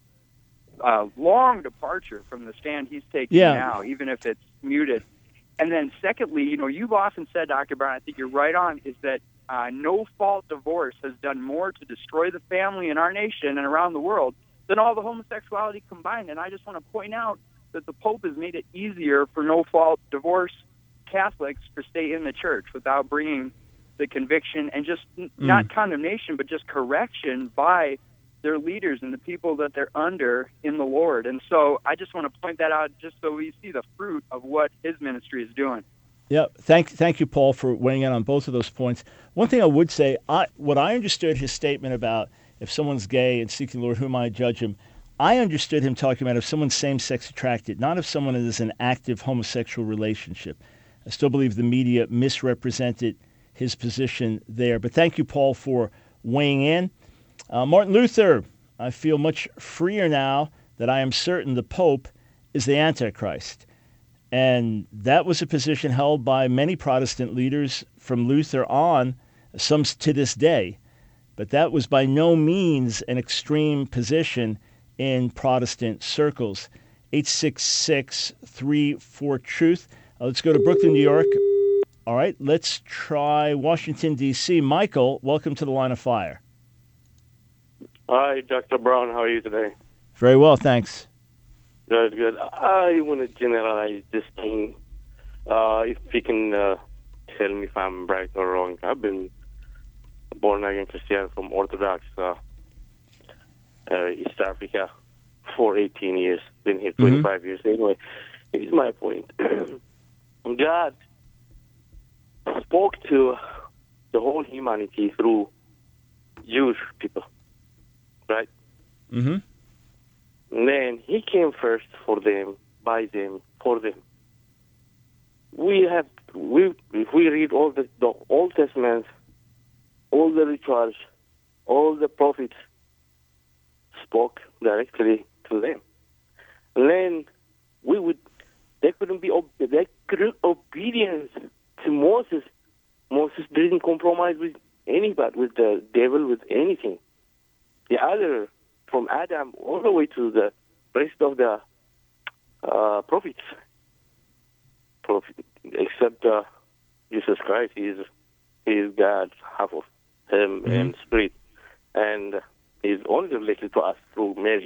a long departure from the stand he's taking yeah. now, even if it's muted. And then secondly, you know, you've often said, Doctor Brown, I think you're right on, is that uh, no-fault divorce has done more to destroy the family in our nation and around the world than all the homosexuality combined. And I just want to point out that the Pope has made it easier for no-fault divorce Catholics to stay in the church without bringing the conviction and just mm. not condemnation, but just correction by their leaders and the people that they're under in the Lord. And so I just want to point that out just so we see the fruit of what his ministry is doing. Yeah, thank thank you, Paul, for weighing in on both of those points. One thing I would say, I what I understood his statement about if someone's gay and seeking the Lord, who am I to judge him? I understood him talking about if someone's same-sex attracted, not if someone is in an active homosexual relationship. I still believe the media misrepresented his position there. But thank you, Paul, for weighing in. Uh, Martin Luther, I feel much freer now that I am certain the Pope is the Antichrist. And that was a position held by many Protestant leaders from Luther on, some to this day. But that was by no means an extreme position in Protestant circles. eight six six, three four, truth. Uh, let's go to Brooklyn, New York. All right, let's try Washington, D C Michael, welcome to the Line of Fire. Hi, Doctor Brown. How are you today? Very well, thanks. Good, good. I want to generalize this thing. Uh, if you can uh, tell me if I'm right or wrong. I've been born-again Christian from Orthodox uh, uh, East Africa for eighteen years. Been here twenty-five mm-hmm. years. Anyway, here's my point. God spoke to the whole humanity through Jewish people, right? Mm-hmm. And then he came first for them, by them, for them. We have, we if we read all the, the Old Testament, all the rituals, all the prophets spoke directly to them. And then we would, they couldn't be, they couldn't obedience to Moses. Moses didn't compromise with anybody, with the devil, with anything. The other, from Adam all the way to the rest of the uh, prophets, Prophet, except uh, Jesus Christ, he is, he is God, half of him mm-hmm. and spirit, and he's only related to us through Mary.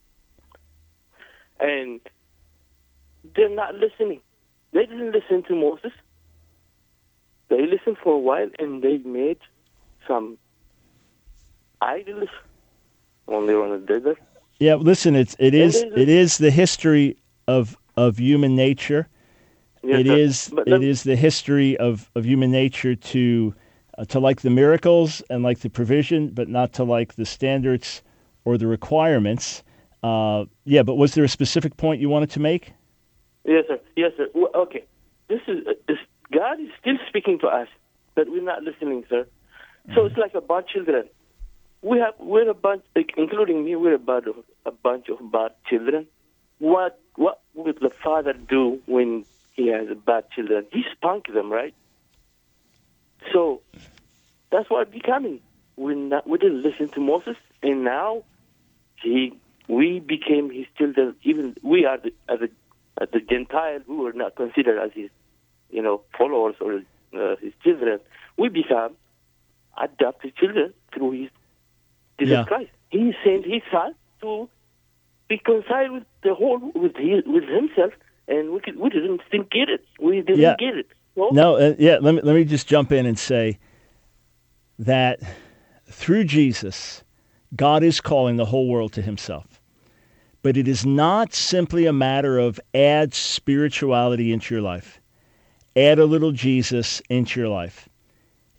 And they're not listening. They didn't listen to Moses. They listened for a while, and they made some idols when they were on the desert. Yeah, listen, it's it is it is the history of of human nature. Yes, it sir. is but it is the history of, of human nature to uh, to like the miracles and like the provision, but not to like the standards or the requirements. Uh, yeah, but was there a specific point you wanted to make? Yes, sir. Yes, sir. Well, okay, this is uh, this, God is still speaking to us, but we're not listening, sir. So mm-hmm. it's like a bunch of children. We have we're a bunch, including me. We're about a bunch of bad children. What what would the father do when he has bad children? He spunk them, right? So that's what it's becoming. We not we didn't listen to Moses, and now he we became his children. Even we are the as a as the Gentile who were not considered as his you know followers or uh, his children. We become adopted children through his Jesus yeah. Christ. He sent his son to reconcile with the whole with his, with himself, and we could, we didn't think get it. We didn't yeah. get it. No, no uh, yeah. Let me let me just jump in and say that through Jesus, God is calling the whole world to Himself, but it is not simply a matter of add spirituality into your life, add a little Jesus into your life.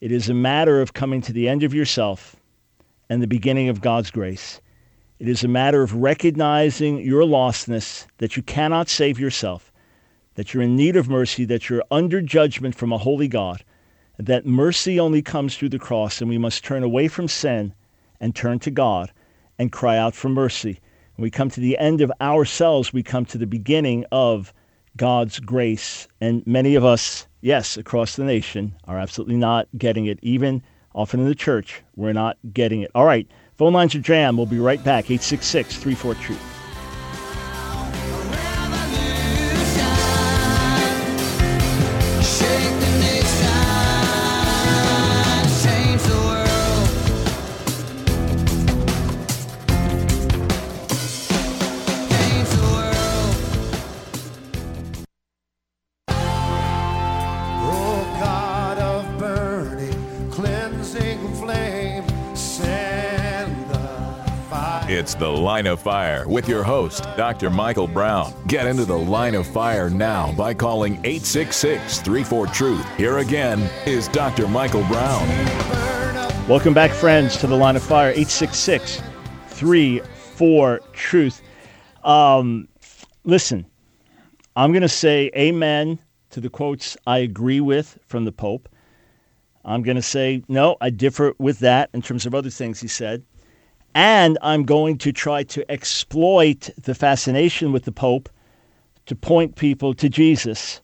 It is a matter of coming to the end of yourself and the beginning of God's grace. It is a matter of recognizing your lostness, that you cannot save yourself, that you're in need of mercy, that you're under judgment from a holy God, that mercy only comes through the cross, and we must turn away from sin and turn to God and cry out for mercy. When we come to the end of ourselves, we come to the beginning of God's grace. And many of us, yes, across the nation, are absolutely not getting it. Even often in the church, we're not getting it. All right, phone lines are jammed. We'll be right back. eight six six, three four, truth. It's The Line of Fire with your host, Doctor Michael Brown. Get into the Line of Fire now by calling eight six six, three four, truth. Here again is Doctor Michael Brown. Welcome back, friends, to the Line of Fire, eight six six, three four, truth. Um, listen, I'm going to say amen to the quotes I agree with from the Pope. I'm going to say, no, I differ with that in terms of other things he said. And I'm going to try to exploit the fascination with the Pope to point people to Jesus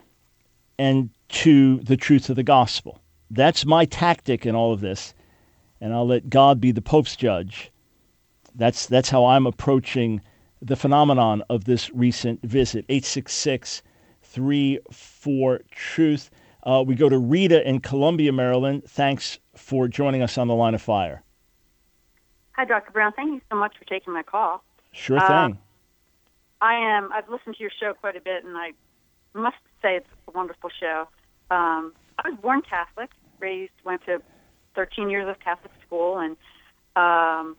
and to the truth of the gospel. That's my tactic in all of this. And I'll let God be the Pope's judge. That's that's how I'm approaching the phenomenon of this recent visit. eight six six, three four, truth. Uh, we go to Rita in Columbia, Maryland. Thanks for joining us on the Line of Fire. Hi, Doctor Brown. Thank you so much for taking my call. Sure thing. Uh, I am. I've listened to your show quite a bit, and I must say it's a wonderful show. Um, I was born Catholic, raised, went to thirteen years of Catholic school, and um,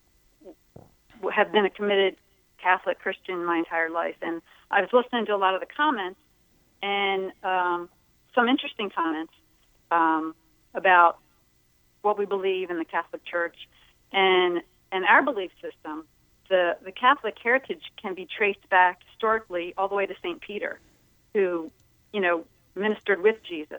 have been a committed Catholic Christian my entire life. And I was listening to a lot of the comments, and um, some interesting comments um, about what we believe in the Catholic Church. And and our belief system, the, the Catholic heritage can be traced back historically all the way to Saint Peter, who, you know, ministered with Jesus,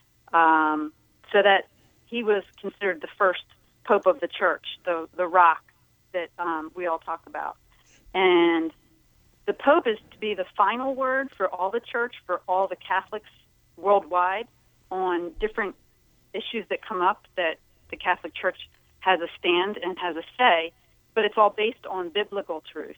um, so that he was considered the first pope of the church, the the rock that um, we all talk about. And the pope is to be the final word for all the church, for all the Catholics worldwide on different issues that come up that the Catholic Church has a stand and has a say, but it's all based on biblical truth.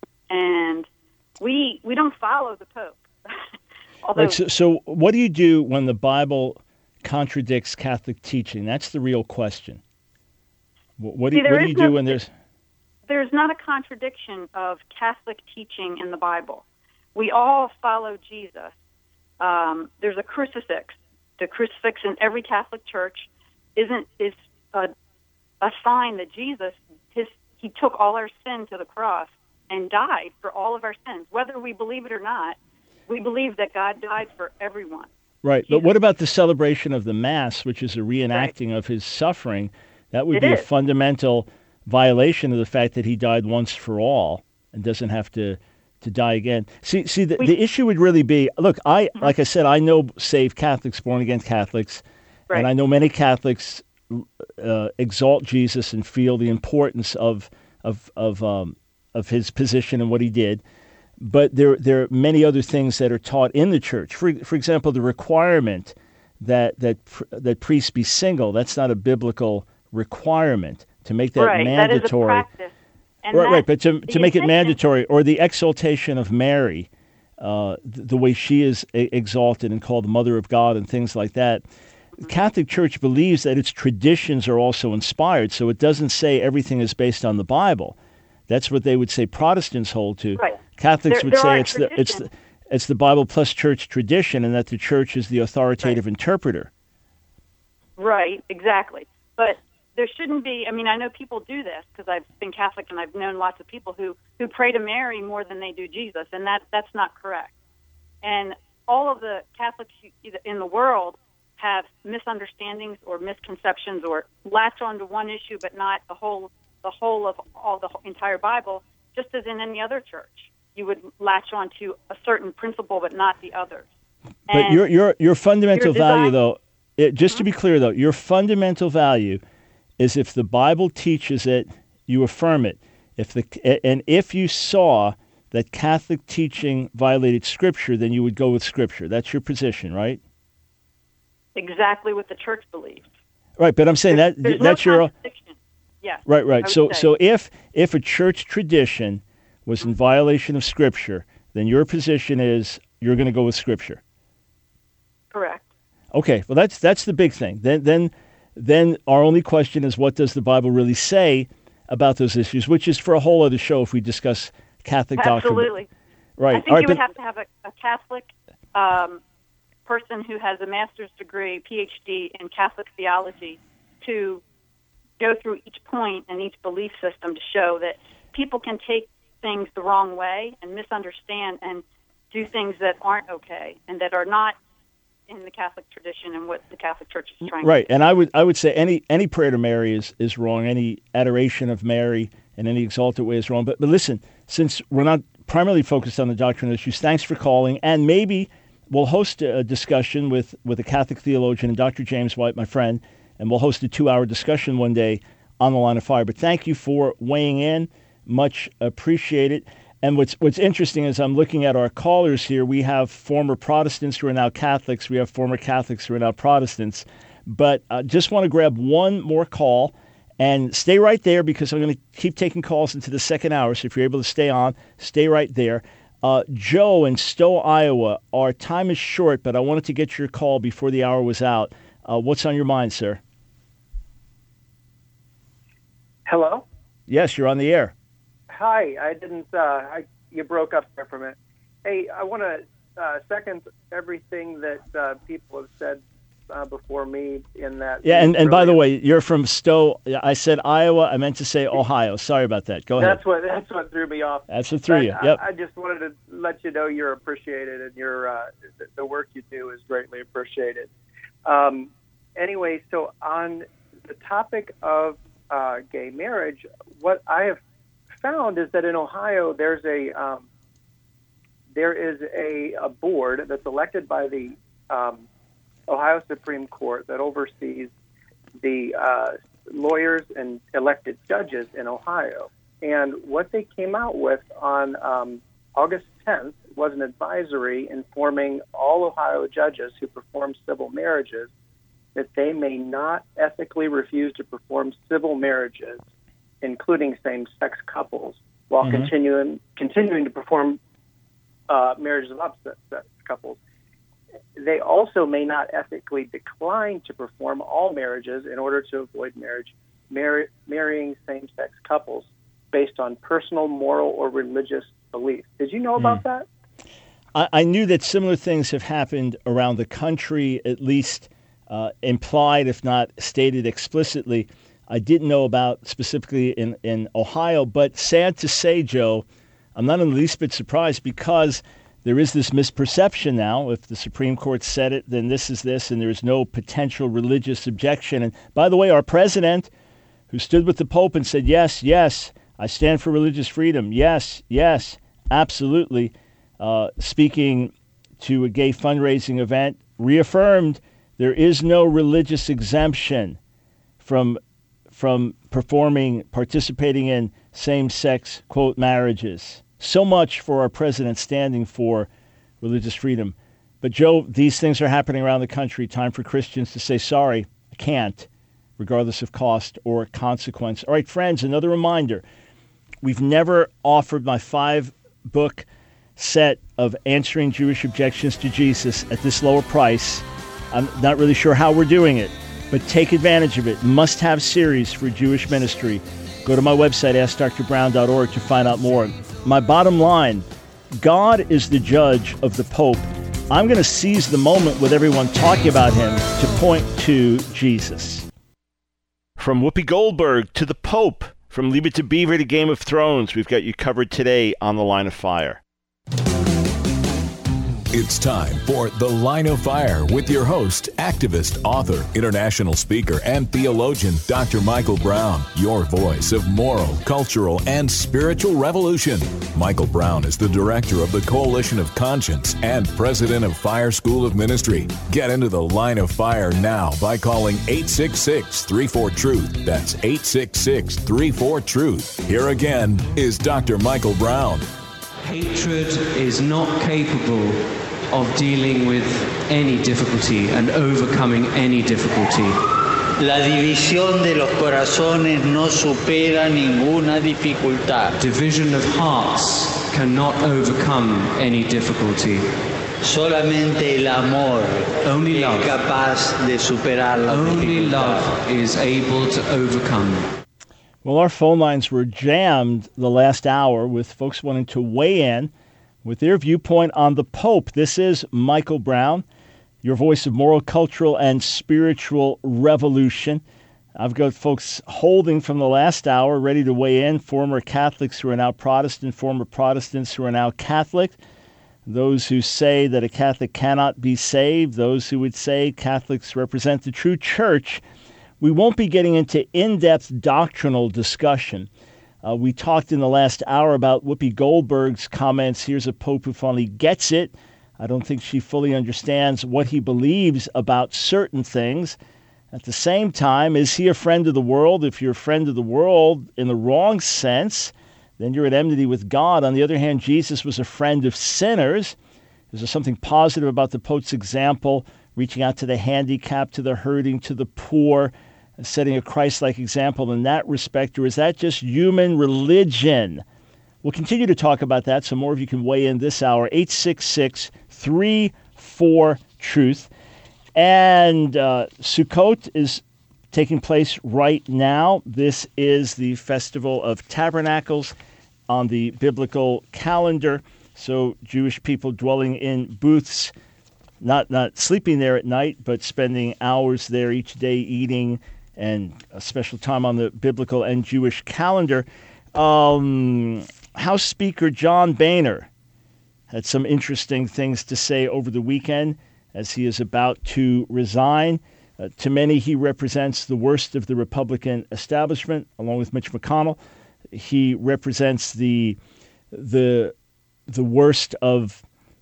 And we we don't follow the Pope. Although, right, so, so what do you do when the Bible contradicts Catholic teaching? That's the real question. What, what do, see, what do you no, do when there's... There's not a contradiction of Catholic teaching in the Bible. We all follow Jesus. Um, there's a crucifix. The crucifix in every Catholic church isn't is a a sign that Jesus, his, he took all our sin to the cross and died for all of our sins. Whether we believe it or not, we believe that God died for everyone. Right, Jesus. But what about the celebration of the Mass, which is a reenacting right. of his suffering? That would it be is. a fundamental violation of the fact that he died once for all and doesn't have to, to die again. See, see, the, we, the issue would really be, look, I mm-hmm. like I said, I know saved Catholics, born-again Catholics, right. and I know many Catholics Uh, exalt Jesus and feel the importance of of of um, of his position and what he did, but there there are many other things that are taught in the church. For for example, the requirement that that that priests be single. That's not a biblical requirement to make that right, mandatory. That is a practice. And right, right, but to to make it mandatory, or the exaltation of Mary, uh, the, the way she is a- exalted and called the Mother of God and things like that. The Catholic Church believes that its traditions are also inspired, so it doesn't say everything is based on the Bible. That's what they would say Protestants hold to. Right. Catholics there, would there say it's the, it's the it's the Bible plus church tradition, and that the church is the authoritative right. interpreter. Right, exactly. But there shouldn't be, I mean, I know people do this because I've been Catholic and I've known lots of people who, who pray to Mary more than they do Jesus, and that that's not correct. And all of the Catholics in the world have misunderstandings or misconceptions or latch onto one issue but not the whole the whole of all the entire Bible, just as in any other church. You would latch onto a certain principle but not the others. But And your your your fundamental your design- value, though, it, just to be clear, though, your fundamental value is if the Bible teaches it, you affirm it. If the and if you saw that Catholic teaching violated Scripture, then you would go with Scripture. That's your position, right? Exactly what the church believes. Right, but I'm saying that There's that's no your contradiction. Yes. right, right. I would So say. so if if a church tradition was in violation of Scripture, then your position is you're going to go with Scripture. Correct. Okay, well that's that's the big thing. Then then then our only question is what does the Bible really say about those issues, which is for a whole other show if we discuss Catholic doctrine. Absolutely. Right. I think All right, you would but- have to have a, a Catholic um, person who has a master's degree, P H D in Catholic theology, to go through each point and each belief system to show that people can take things the wrong way and misunderstand and do things that aren't okay and that are not in the Catholic tradition and what the Catholic Church is trying Right, to and I would I would say any any prayer to Mary is, is wrong. Any adoration of Mary in any exalted way is wrong. But but listen, since we're not primarily focused on the doctrinal issues, thanks for calling. And maybe we'll host a discussion with, with a Catholic theologian and Doctor James White, my friend, and we'll host a two-hour discussion one day on the Line of Fire. But thank you for weighing in. Much appreciated. And what's what's interesting is I'm looking at our callers here. We have former Protestants who are now Catholics. We have former Catholics who are now Protestants. But I uh, just want to grab one more call and stay right there because I'm going to keep taking calls into the second hour. So if you're able to stay on, stay right there. Uh, Joe in Stowe, Iowa, our time is short, but I wanted to get your call before the hour was out. Uh, what's on your mind, sir? Hello? Yes, you're on the air. Hi, I didn't, uh, I, you broke up there for a minute. Hey, I want to uh, second everything that uh, people have said uh, before me in that. Yeah, and, and by the brilliant- way, you're from Stowe. I said Iowa. I meant to say Ohio. Sorry about that. Go ahead. That's what that's what threw me off. That's what threw But you. Yep. I, I just wanted to let you know you're appreciated and your uh, the, the work you do is greatly appreciated. Um, anyway, so on the topic of uh, gay marriage, what I have found is that in Ohio there's a um, there is a, a board that's elected by the um, Ohio Supreme Court that oversees the uh, lawyers and elected judges in Ohio. And what they came out with on um, August tenth was an advisory informing all Ohio judges who perform civil marriages that they may not ethically refuse to perform civil marriages, including same-sex couples, while Mhm. continuing continuing to perform uh, marriages of opposite-sex couples. They also may not ethically decline to perform all marriages in order to avoid marriage, mar- marrying same-sex couples based on personal, moral, or religious beliefs. Did you know about that? I, I knew that similar things have happened around the country, at least uh, implied, if not stated explicitly. I didn't know about specifically in, in Ohio, but sad to say, Joe, I'm not in the least bit surprised because there is this misperception now. If the Supreme Court said it, then this is this, and there's no potential religious objection. And by the way, our president, who stood with the Pope and said, yes, yes, I stand for religious freedom. Yes, yes, absolutely. Uh, speaking to a gay fundraising event, reaffirmed there is no religious exemption from from performing, participating in same-sex, quote, marriages. So much for our president standing for religious freedom. But, Joe, these things are happening around the country. Time for Christians to say, sorry, I can't, regardless of cost or consequence. All right, friends, another reminder. We've never offered my five-book set of Answering Jewish Objections to Jesus at this lower price. I'm not really sure how we're doing it, but take advantage of it. Must-have series for Jewish ministry. Go to my website, ask dr brown dot org, to find out more. My bottom line, God is the judge of the Pope. I'm going to seize the moment with everyone talking about him to point to Jesus. From Whoopi Goldberg to the Pope, from Leave It to Beaver to Game of Thrones, we've got you covered today on The Line of Fire. It's time for The Line of Fire with your host, activist, author, international speaker, and theologian, Doctor Michael Brown, your voice of moral, cultural, and spiritual revolution. Michael Brown is the director of the Coalition of Conscience and president of Fire School of Ministry. Get into The Line of Fire now by calling eight six six, three four, truth. That's eight six six, three four, truth. Here again is Doctor Michael Brown. Hatred is not capable of dealing with any difficulty and overcoming any difficulty. La división de los corazones no supera ninguna dificultad. Division of hearts cannot overcome any difficulty. Solamente el amor Only love. es capaz de superar la Only dificultad. love is able to overcome. Well, our phone lines were jammed the last hour with folks wanting to weigh in with their viewpoint on the Pope. This is Michael Brown, your voice of moral, cultural, and spiritual revolution. I've got folks holding from the last hour, ready to weigh in, former Catholics who are now Protestant, former Protestants who are now Catholic, those who say that a Catholic cannot be saved, those who would say Catholics represent the true church. We won't be getting into in-depth doctrinal discussion. Uh, we talked in the last hour about Whoopi Goldberg's comments. Here's a Pope who finally gets it. I don't think she fully understands what he believes about certain things. At the same time, is he a friend of the world? If you're a friend of the world in the wrong sense, then you're at enmity with God. On the other hand, Jesus was a friend of sinners. Is there something positive about the Pope's example, reaching out to the handicapped, to the hurting, to the poor, setting a Christ-like example in that respect, or is that just human religion? We'll continue to talk about that, so more of you can weigh in this hour, eight six six, three four, truth. And uh, Sukkot is taking place right now. This is the Festival of Tabernacles on the biblical calendar, so Jewish people dwelling in booths, not not sleeping there at night, but spending hours there each day eating, and a special time on the biblical and Jewish calendar. Um, House Speaker John Boehner had some interesting things to say over the weekend as he is about to resign. Uh, to many, he represents the worst of the Republican establishment, along with Mitch McConnell. He represents the the the worst of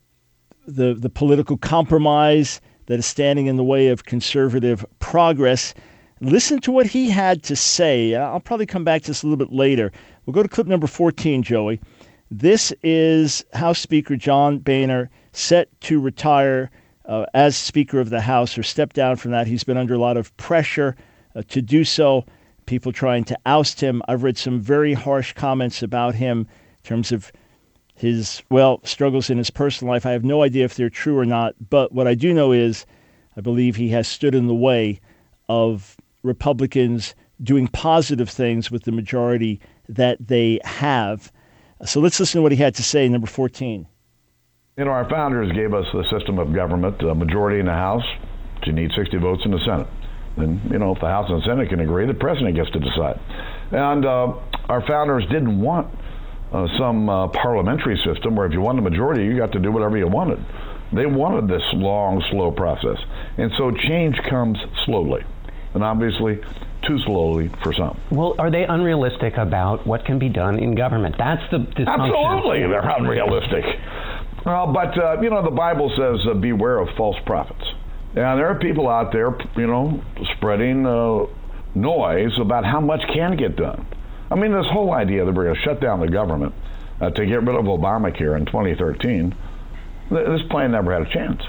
the the political compromise that is standing in the way of conservative progress. Listen to what he had to say. I'll probably come back to this a little bit later. We'll go to clip number fourteen, Joey. This is House Speaker John Boehner, set to retire uh, as Speaker of the House, or step down from that. He's been under a lot of pressure uh, to do so, people trying to oust him. I've read some very harsh comments about him in terms of his, well, struggles in his personal life. I have no idea if they're true or not, but what I do know is I believe he has stood in the way of Republicans doing positive things with the majority that they have. So let's listen to what he had to say, number fourteen. You know, our founders gave us the system of government, a majority in the House, but you need sixty votes in the Senate. And, you know, if the House and the Senate can agree, the president gets to decide. And uh, our founders didn't want uh, some uh, parliamentary system where if you won the majority, you got to do whatever you wanted. They wanted this long, slow process. And so change comes slowly, and obviously too slowly for some. Well, are they unrealistic about what can be done in government? That's the dysfunction. Absolutely, they're unrealistic. Uh, but, uh, you know, the Bible says uh, beware of false prophets. And there are people out there, you know, spreading uh, noise about how much can get done. I mean, this whole idea that we're going to shut down the government uh, to get rid of Obamacare in twenty thirteen, th- this plan never had a chance.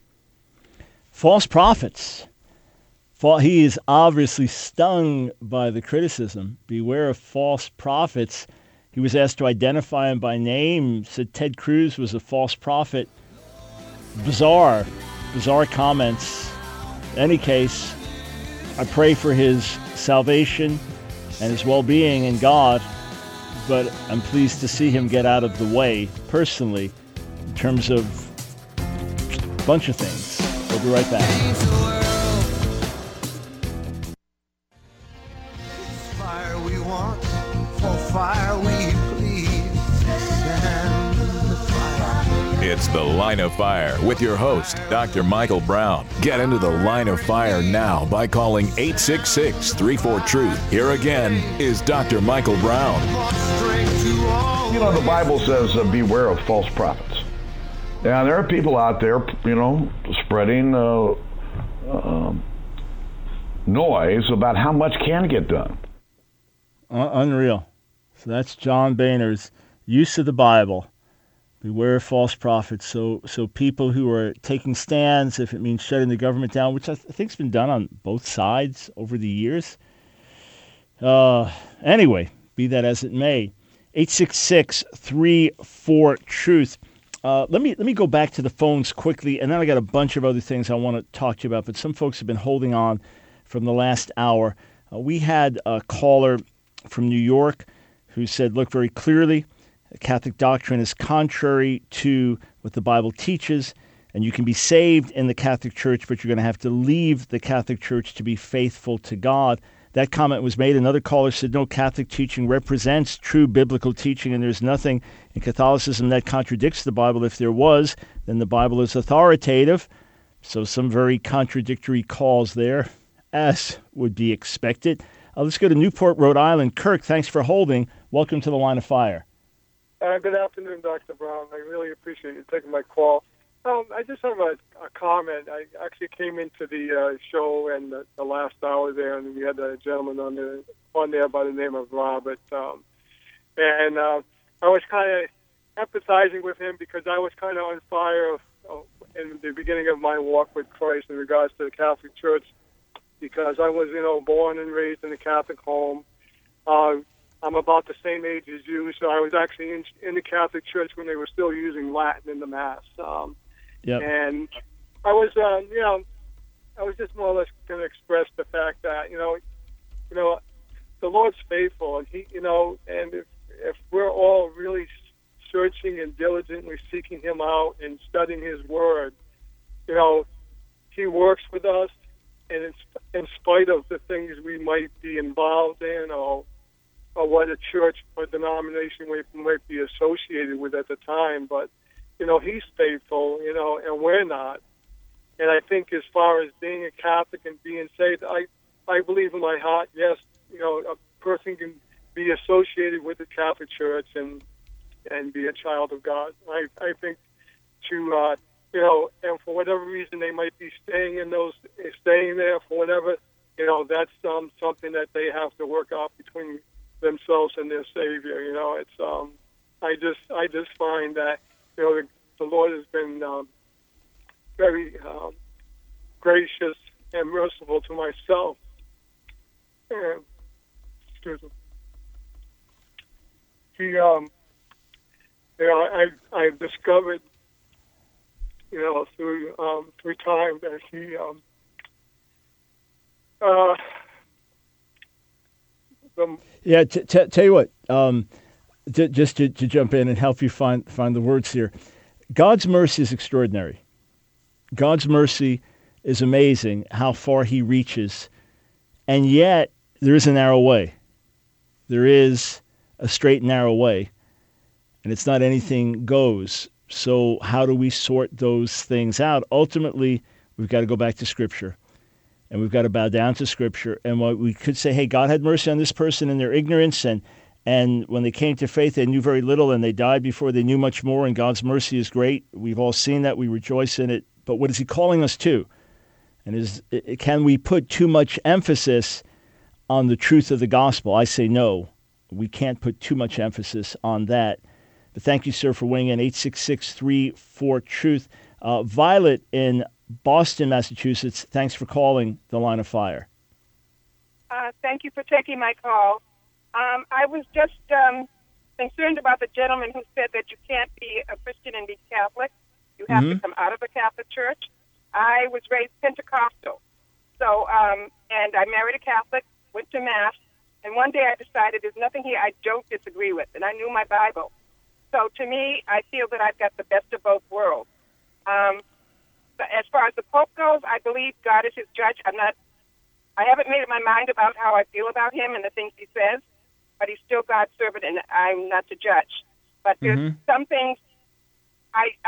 False prophets. He is obviously stung by the criticism. Beware of false prophets. He was asked to identify him by name, said Ted Cruz was a false prophet. Bizarre, bizarre comments. In any case, I pray for his salvation and his well-being in God, but I'm pleased to see him get out of the way, personally, in terms of a bunch of things. We'll be right back. Fire we please, send the fire. It's The Line of Fire with your host, Doctor Michael Brown. Get into The Line of Fire now by calling eight six six, three four, TRUTH. Here again is Doctor Michael Brown. You know, the Bible says uh, beware of false prophets. Now, there are people out there, you know, spreading uh, uh, noise about how much can get done. Uh, unreal. So that's John Boehner's use of the Bible. Beware of false prophets. So so people who are taking stands, if it means shutting the government down, which I th- think has been done on both sides over the years. Uh, anyway, be that as it may. eight six six, three four, TRUTH. Uh, let me let me go back to the phones quickly, and then I got a bunch of other things I want to talk to you about, but some folks have been holding on from the last hour. Uh, we had a caller from New York who said, look, very clearly, Catholic doctrine is contrary to what the Bible teaches, and you can be saved in the Catholic Church, but you're going to have to leave the Catholic Church to be faithful to God. That comment was made. Another caller said, no, Catholic teaching represents true biblical teaching, and there's nothing in Catholicism that contradicts the Bible. If there was, then the Bible is authoritative. So some very contradictory calls there, as would be expected. Uh, let's go to Newport, Rhode Island. Kirk, thanks for holding. Welcome to The Line of Fire. Uh, good afternoon, Doctor Brown. I really appreciate you taking my call. Um, I just have a, a comment. I actually came into the uh, show and the, the last hour there, and we had a gentleman on there, on there by the name of Robert. Um, and uh, I was kind of empathizing with him because I was kind of on fire uh, in the beginning of my walk with Christ in regards to the Catholic Church, because I was, you know, born and raised in a Catholic home. Uh, I'm about the same age as you, so I was actually in, in the Catholic Church when they were still using Latin in the Mass. Um, Yep. And I was, uh, you know, I was just more or less going to express the fact that, you know, you know, the Lord's faithful, and He, you know, and if if we're all really searching and diligently seeking Him out and studying His Word, you know, He works with us, and in, in spite of the things we might be involved in, or or what a church or denomination we might be associated with at the time, but you know, He's faithful, you know, and we're not. And I think as far as being a Catholic and being saved, I, I believe in my heart, yes, you know, a person can be associated with the Catholic Church and and be a child of God. I, I think to, uh, you know, and for whatever reason they might be staying in those, staying there for whatever, you know, that's um, something that they have to work out between themselves and their Savior. You know, it's, um, I just, I just find that, you know, the, the Lord has been um, very um, gracious and merciful to myself. And, excuse me. He, um, you know, I, I've discovered, you know, through um, through time that He, um, uh, the, yeah. T- t- tell you what. Um, Just to, to jump in and help you find find the words here, God's mercy is extraordinary. God's mercy is amazing, how far He reaches, and yet there is a narrow way. There is a straight and narrow way, and it's not anything goes. So how do we sort those things out? Ultimately, we've got to go back to Scripture, and we've got to bow down to Scripture. And what we could say, hey, God had mercy on this person in their ignorance, and And when they came to faith, they knew very little, and they died before they knew much more, and God's mercy is great. We've all seen that. We rejoice in it. But what is He calling us to? And is can we put too much emphasis on the truth of the gospel? I say no. We can't put too much emphasis on that. But thank you, sir, for weighing in. eight six six, three four, TRUTH. Uh, Violet in Boston, Massachusetts, thanks for calling The Line of Fire. Uh, thank you for taking my call. Um, I was just um, concerned about the gentleman who said that you can't be a Christian and be Catholic. You have Mm-hmm. to come out of the Catholic Church. I was raised Pentecostal, so um, and I married a Catholic, went to Mass, and one day I decided there's nothing here I don't disagree with, and I knew my Bible. So to me, I feel that I've got the best of both worlds. Um, but as far as the Pope goes, I believe God is His judge. I'm not. I haven't made up my mind about how I feel about him and the things he says, but he's still God's servant, and I'm not to judge. But there's Mhm. some things I, I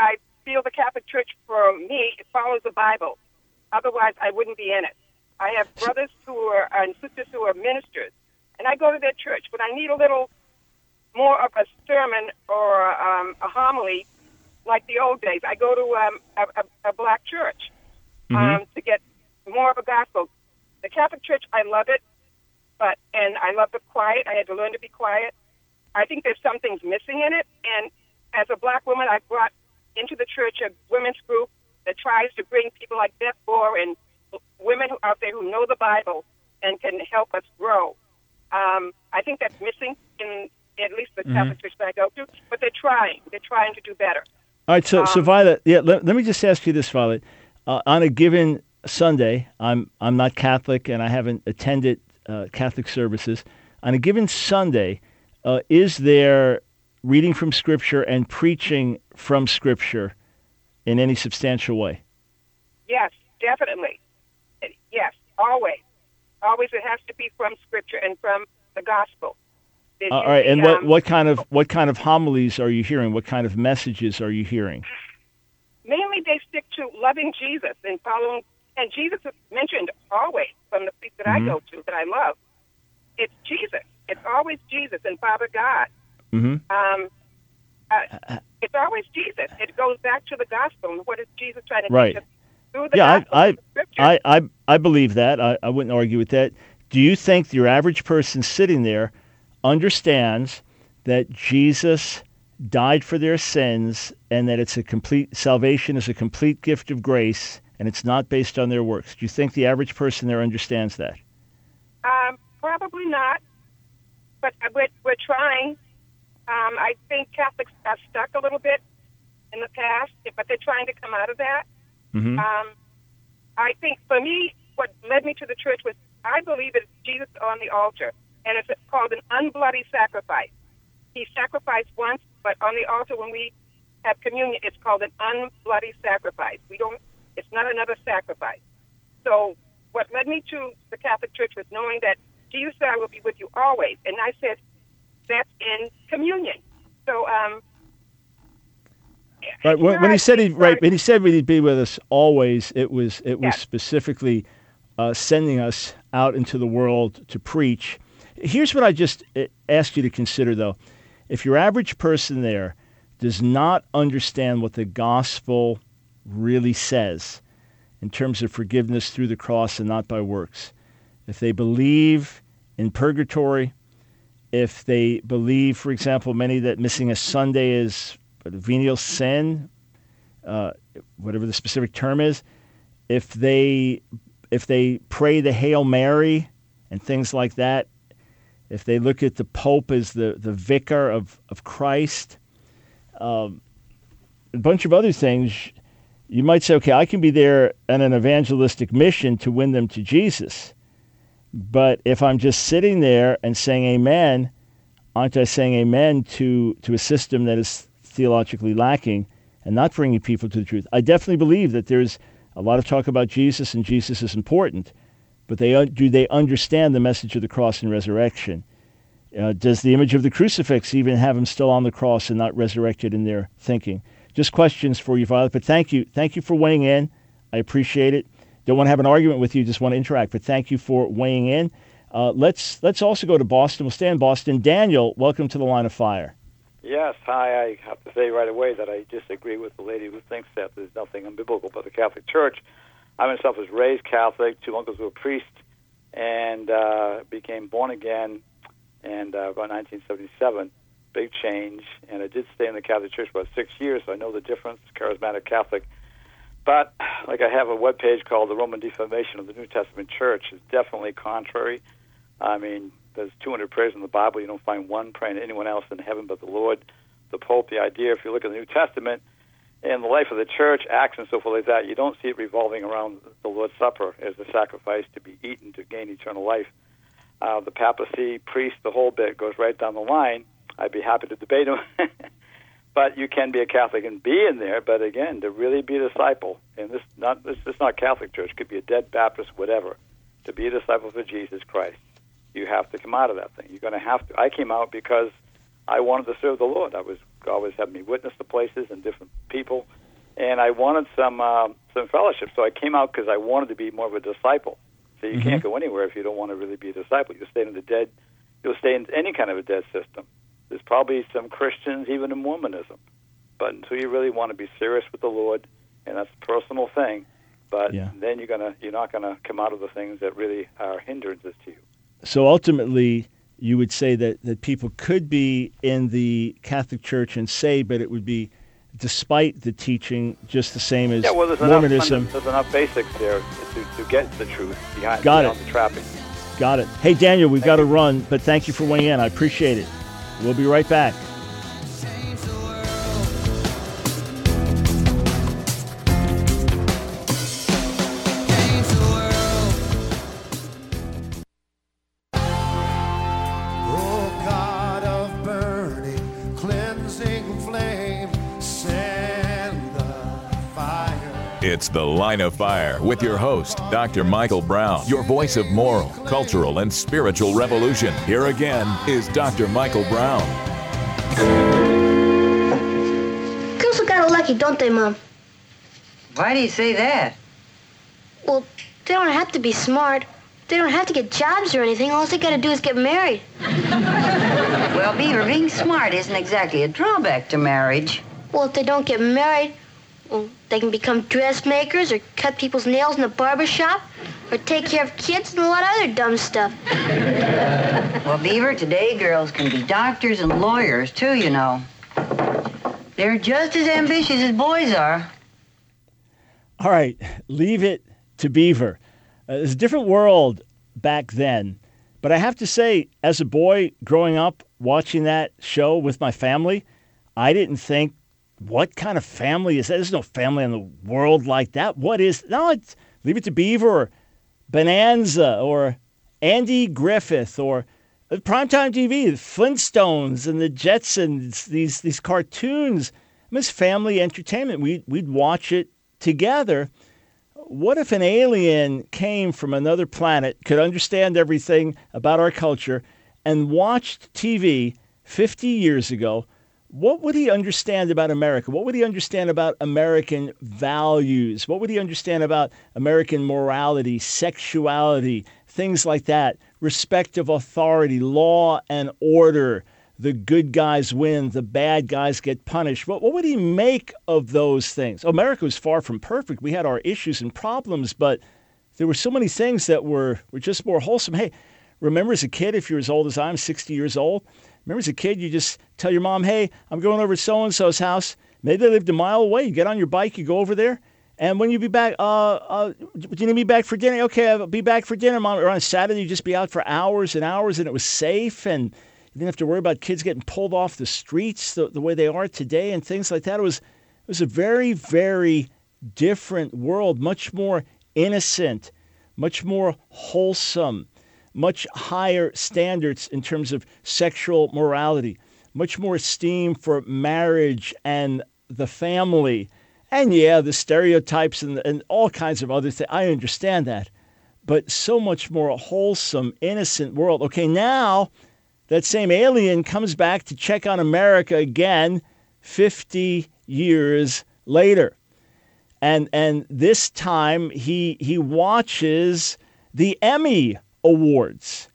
feel the Catholic Church, for me, it follows the Bible. Otherwise, I wouldn't be in it. I have brothers who are and sisters who are ministers, and I go to their church. But I need a little more of a sermon or um, a homily, like the old days. I go to um, a, a, a black church um, Mm-hmm. to get more of a gospel. The Catholic Church, I love it, but and I love the quiet. I had to learn to be quiet. I think there's some things missing in it, and as a black woman, I brought into the church a women's group that tries to bring people like Beth Moore and women who, out there who know the Bible and can help us grow. Um, I think that's missing in at least the Mm-hmm. Catholic Church that I go to, but they're trying. They're trying to do better. All right, so, so Um, Violet, yeah, let, let me just ask you this, Violet. Uh, on a given Sunday, I'm I'm not Catholic and I haven't attended uh, Catholic services. On a given Sunday, uh, is there reading from Scripture and preaching from Scripture in any substantial way? Yes, definitely. Yes, always. Always it has to be from Scripture and from the Gospel. There's Uh, all right, and usually, what, um, what kind of what kind of homilies are you hearing? What kind of messages are you hearing? Mainly they stick to loving Jesus and following, and Jesus is mentioned always from the priest that Mhm. I go to that I love. It's Jesus. It's always Jesus and Father God. Mm-hmm. Um, uh, it's always Jesus. It goes back to the gospel. And what is Jesus trying to Right. teach us through the Yeah, gospel? I, and the scripture? I, I, I, I believe that. I, I wouldn't argue with that. Do you think your average person sitting there understands that Jesus died for their sins and that it's a complete salvation is a complete gift of grace and it's not based on their works? Do you think the average person there understands that? Um, probably not, but we're, we're trying. Um, I think Catholics are stuck a little bit in the past, but they're trying to come out of that. Mm-hmm. Um, I think for me, what led me to the church was I believe it's Jesus on the altar, and it's called an unbloody sacrifice. He sacrificed once, but on the altar when we have communion, it's called an unbloody sacrifice. We don't. It's not another sacrifice. So what led me to the Catholic Church was knowing that Jesus said, "I will be with you always," and I said, "That's in communion." So, um, Right. When, when he said he right, when he said he'd be with us always, it was it was Yes. specifically uh, sending us out into the world to preach. Here's what I just uh, ask you to consider, though: if your average person there does not understand what the gospel really says in terms of forgiveness through the cross and not by works, if they believe in purgatory, if they believe, for example, many that missing a Sunday is a venial sin, uh, whatever the specific term is, if they if they pray the Hail Mary and things like that, if they look at the Pope as the, the vicar of, of Christ, um, a bunch of other things, you might say, okay, I can be there on an evangelistic mission to win them to Jesus. But if I'm just sitting there and saying amen, aren't I saying amen to, to a system that is theologically lacking and not bringing people to the truth? I definitely believe that there's a lot of talk about Jesus and Jesus is important, but they do they understand the message of the cross and resurrection? Uh, does the image of the crucifix even have him still on the cross and not resurrected in their thinking? Just questions for you, Violet, but thank you. Thank you for weighing in. I appreciate it. Don't want to have an argument with you, just want to interact, but thank you for weighing in. Uh, let's let's also go to Boston. We'll stay in Boston. Daniel, welcome to the Line of Fire. Yes, hi. I have to say right away that I disagree with the lady who thinks that there's nothing unbiblical about the Catholic Church. I myself was raised Catholic. Two uncles were priests and uh, became born again and uh, about nineteen seventy-seven. Big change. And I did stay in the Catholic Church for about six years, so I know the difference, charismatic Catholic. But like I have a webpage called The Roman Defamation of the New Testament Church. It's definitely contrary. I mean, there's two hundred prayers in the Bible. You don't find one praying to anyone else in heaven but the Lord, the Pope. The idea, if you look at the New Testament and the life of the church, acts and so forth like that, you don't see it revolving around the Lord's Supper as the sacrifice to be eaten to gain eternal life. Uh, the papacy, priest, the whole bit goes right down the line. I'd be happy to debate them. But you can be a Catholic and be in there. But again, to really be a disciple, and this not this is not Catholic Church, it could be a dead Baptist, whatever. To be a disciple for Jesus Christ, you have to come out of that thing. You're going to have to. I came out because I wanted to serve the Lord. I was always having me witness to places and different people, and I wanted some uh, some fellowship. So I came out because I wanted to be more of a disciple. So you Mm-hmm. can't go anywhere if you don't want to really be a disciple. You'll stay in the dead. You'll stay in any kind of a dead system. There's probably some Christians, even in Mormonism. But until you really want to be serious with the Lord, and that's a personal thing, but Yeah. then you're gonna you're not gonna come out of the things that really are hindrances to you. So ultimately, you would say that, that people could be in the Catholic Church and saved, but it would be despite the teaching, just the same as Yeah, well, there's enough, Mormonism. there's enough basics there to, to get the truth behind, Got beyond it. the trappings. Got it. Hey, Daniel, we've got to run, but thank you for weighing in. I appreciate it. We'll be right back. Oh, God of burning, cleansing flame, send the fire. It's The Line of Fire with your host, Doctor Michael Brown, your voice of moral, cultural, and spiritual revolution. Here again is Doctor Michael Brown. Girls are kind of lucky, don't they, Mom? Why do you say that? Well, they don't have to be smart. They don't have to get jobs or anything. All they got to do is get married. Well, Beaver, being smart isn't exactly a drawback to marriage. Well, if they don't get married, well, they can become dressmakers or cut people's nails in a barber shop or take care of kids and a lot of other dumb stuff. Well, Beaver, today girls can be doctors and lawyers, too, you know. They're just as ambitious as boys are. All right, leave it to Beaver. Uh, it was a different world back then. But I have to say, as a boy growing up, watching that show with my family, I didn't think, what kind of family is that? There's no family in the world like that. What is, no, it's Leave It to Beaver or Bonanza or Andy Griffith or Primetime T V, the Flintstones and the Jetsons, these these cartoons. It was family entertainment. We'd, we'd watch it together. What if an alien came from another planet, could understand everything about our culture, and watched T V fifty years ago? What would he understand about America? What would he understand about American values? What would he understand about American morality, sexuality, things like that? Respect of authority, law and order. The good guys win, the bad guys get punished. What, what would he make of those things? America was far from perfect. We had our issues and problems, but there were so many things that were, were just more wholesome. Hey, remember as a kid, if you're as old as I'm, sixty years old, remember as a kid, you just tell your mom, hey, I'm going over to so-and-so's house. Maybe they lived a mile away. You get on your bike, you go over there. And when you be back, uh, uh, do you need me back for dinner? Okay, I'll be back for dinner, Mom. Or on Saturday, you just be out for hours and hours, and it was safe, and you didn't have to worry about kids getting pulled off the streets the, the way they are today and things like that. It was, it was a very, very different world, much more innocent, much more wholesome, much higher standards in terms of sexual morality, much more esteem for marriage and the family. And yeah, the stereotypes and, and all kinds of other things. I understand that. But so much more wholesome, innocent world. Okay, now that same alien comes back to check on America again fifty years later. And and this time he he watches the Emmy Awards.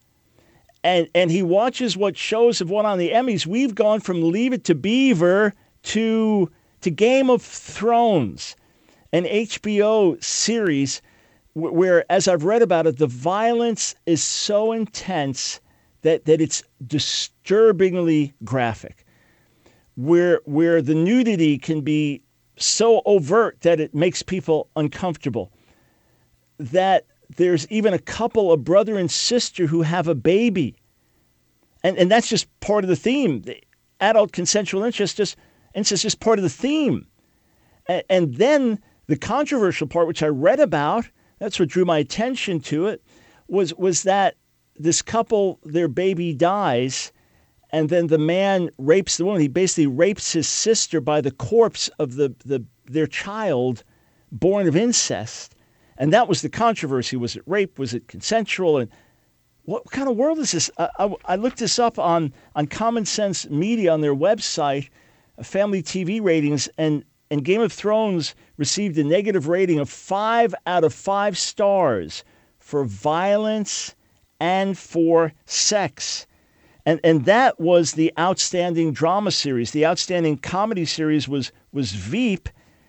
And and he watches what shows have won on the Emmys. We've gone from Leave It to Beaver to to Game of Thrones, an H B O series where, where, as I've read about it, the violence is so intense that, that it's disturbingly graphic, where, where the nudity can be so overt that it makes people uncomfortable, that there's even a couple, a brother and sister, who have a baby. And, and that's just part of the theme. The adult consensual incest just Incest is just part of the theme. And, and then the controversial part, which I read about, that's what drew my attention to it, was, was that this couple, their baby dies, and then the man rapes the woman. He basically rapes his sister by the corpse of the, the their child born of incest. And that was the controversy. Was it rape? Was it consensual? And what kind of world is this? I, I, I looked this up on, on Common Sense Media on their website, Family T V ratings, and and Game of Thrones received a negative rating of five out of five stars for violence and for sex. And and that was the outstanding drama series. The outstanding comedy series was was Veep.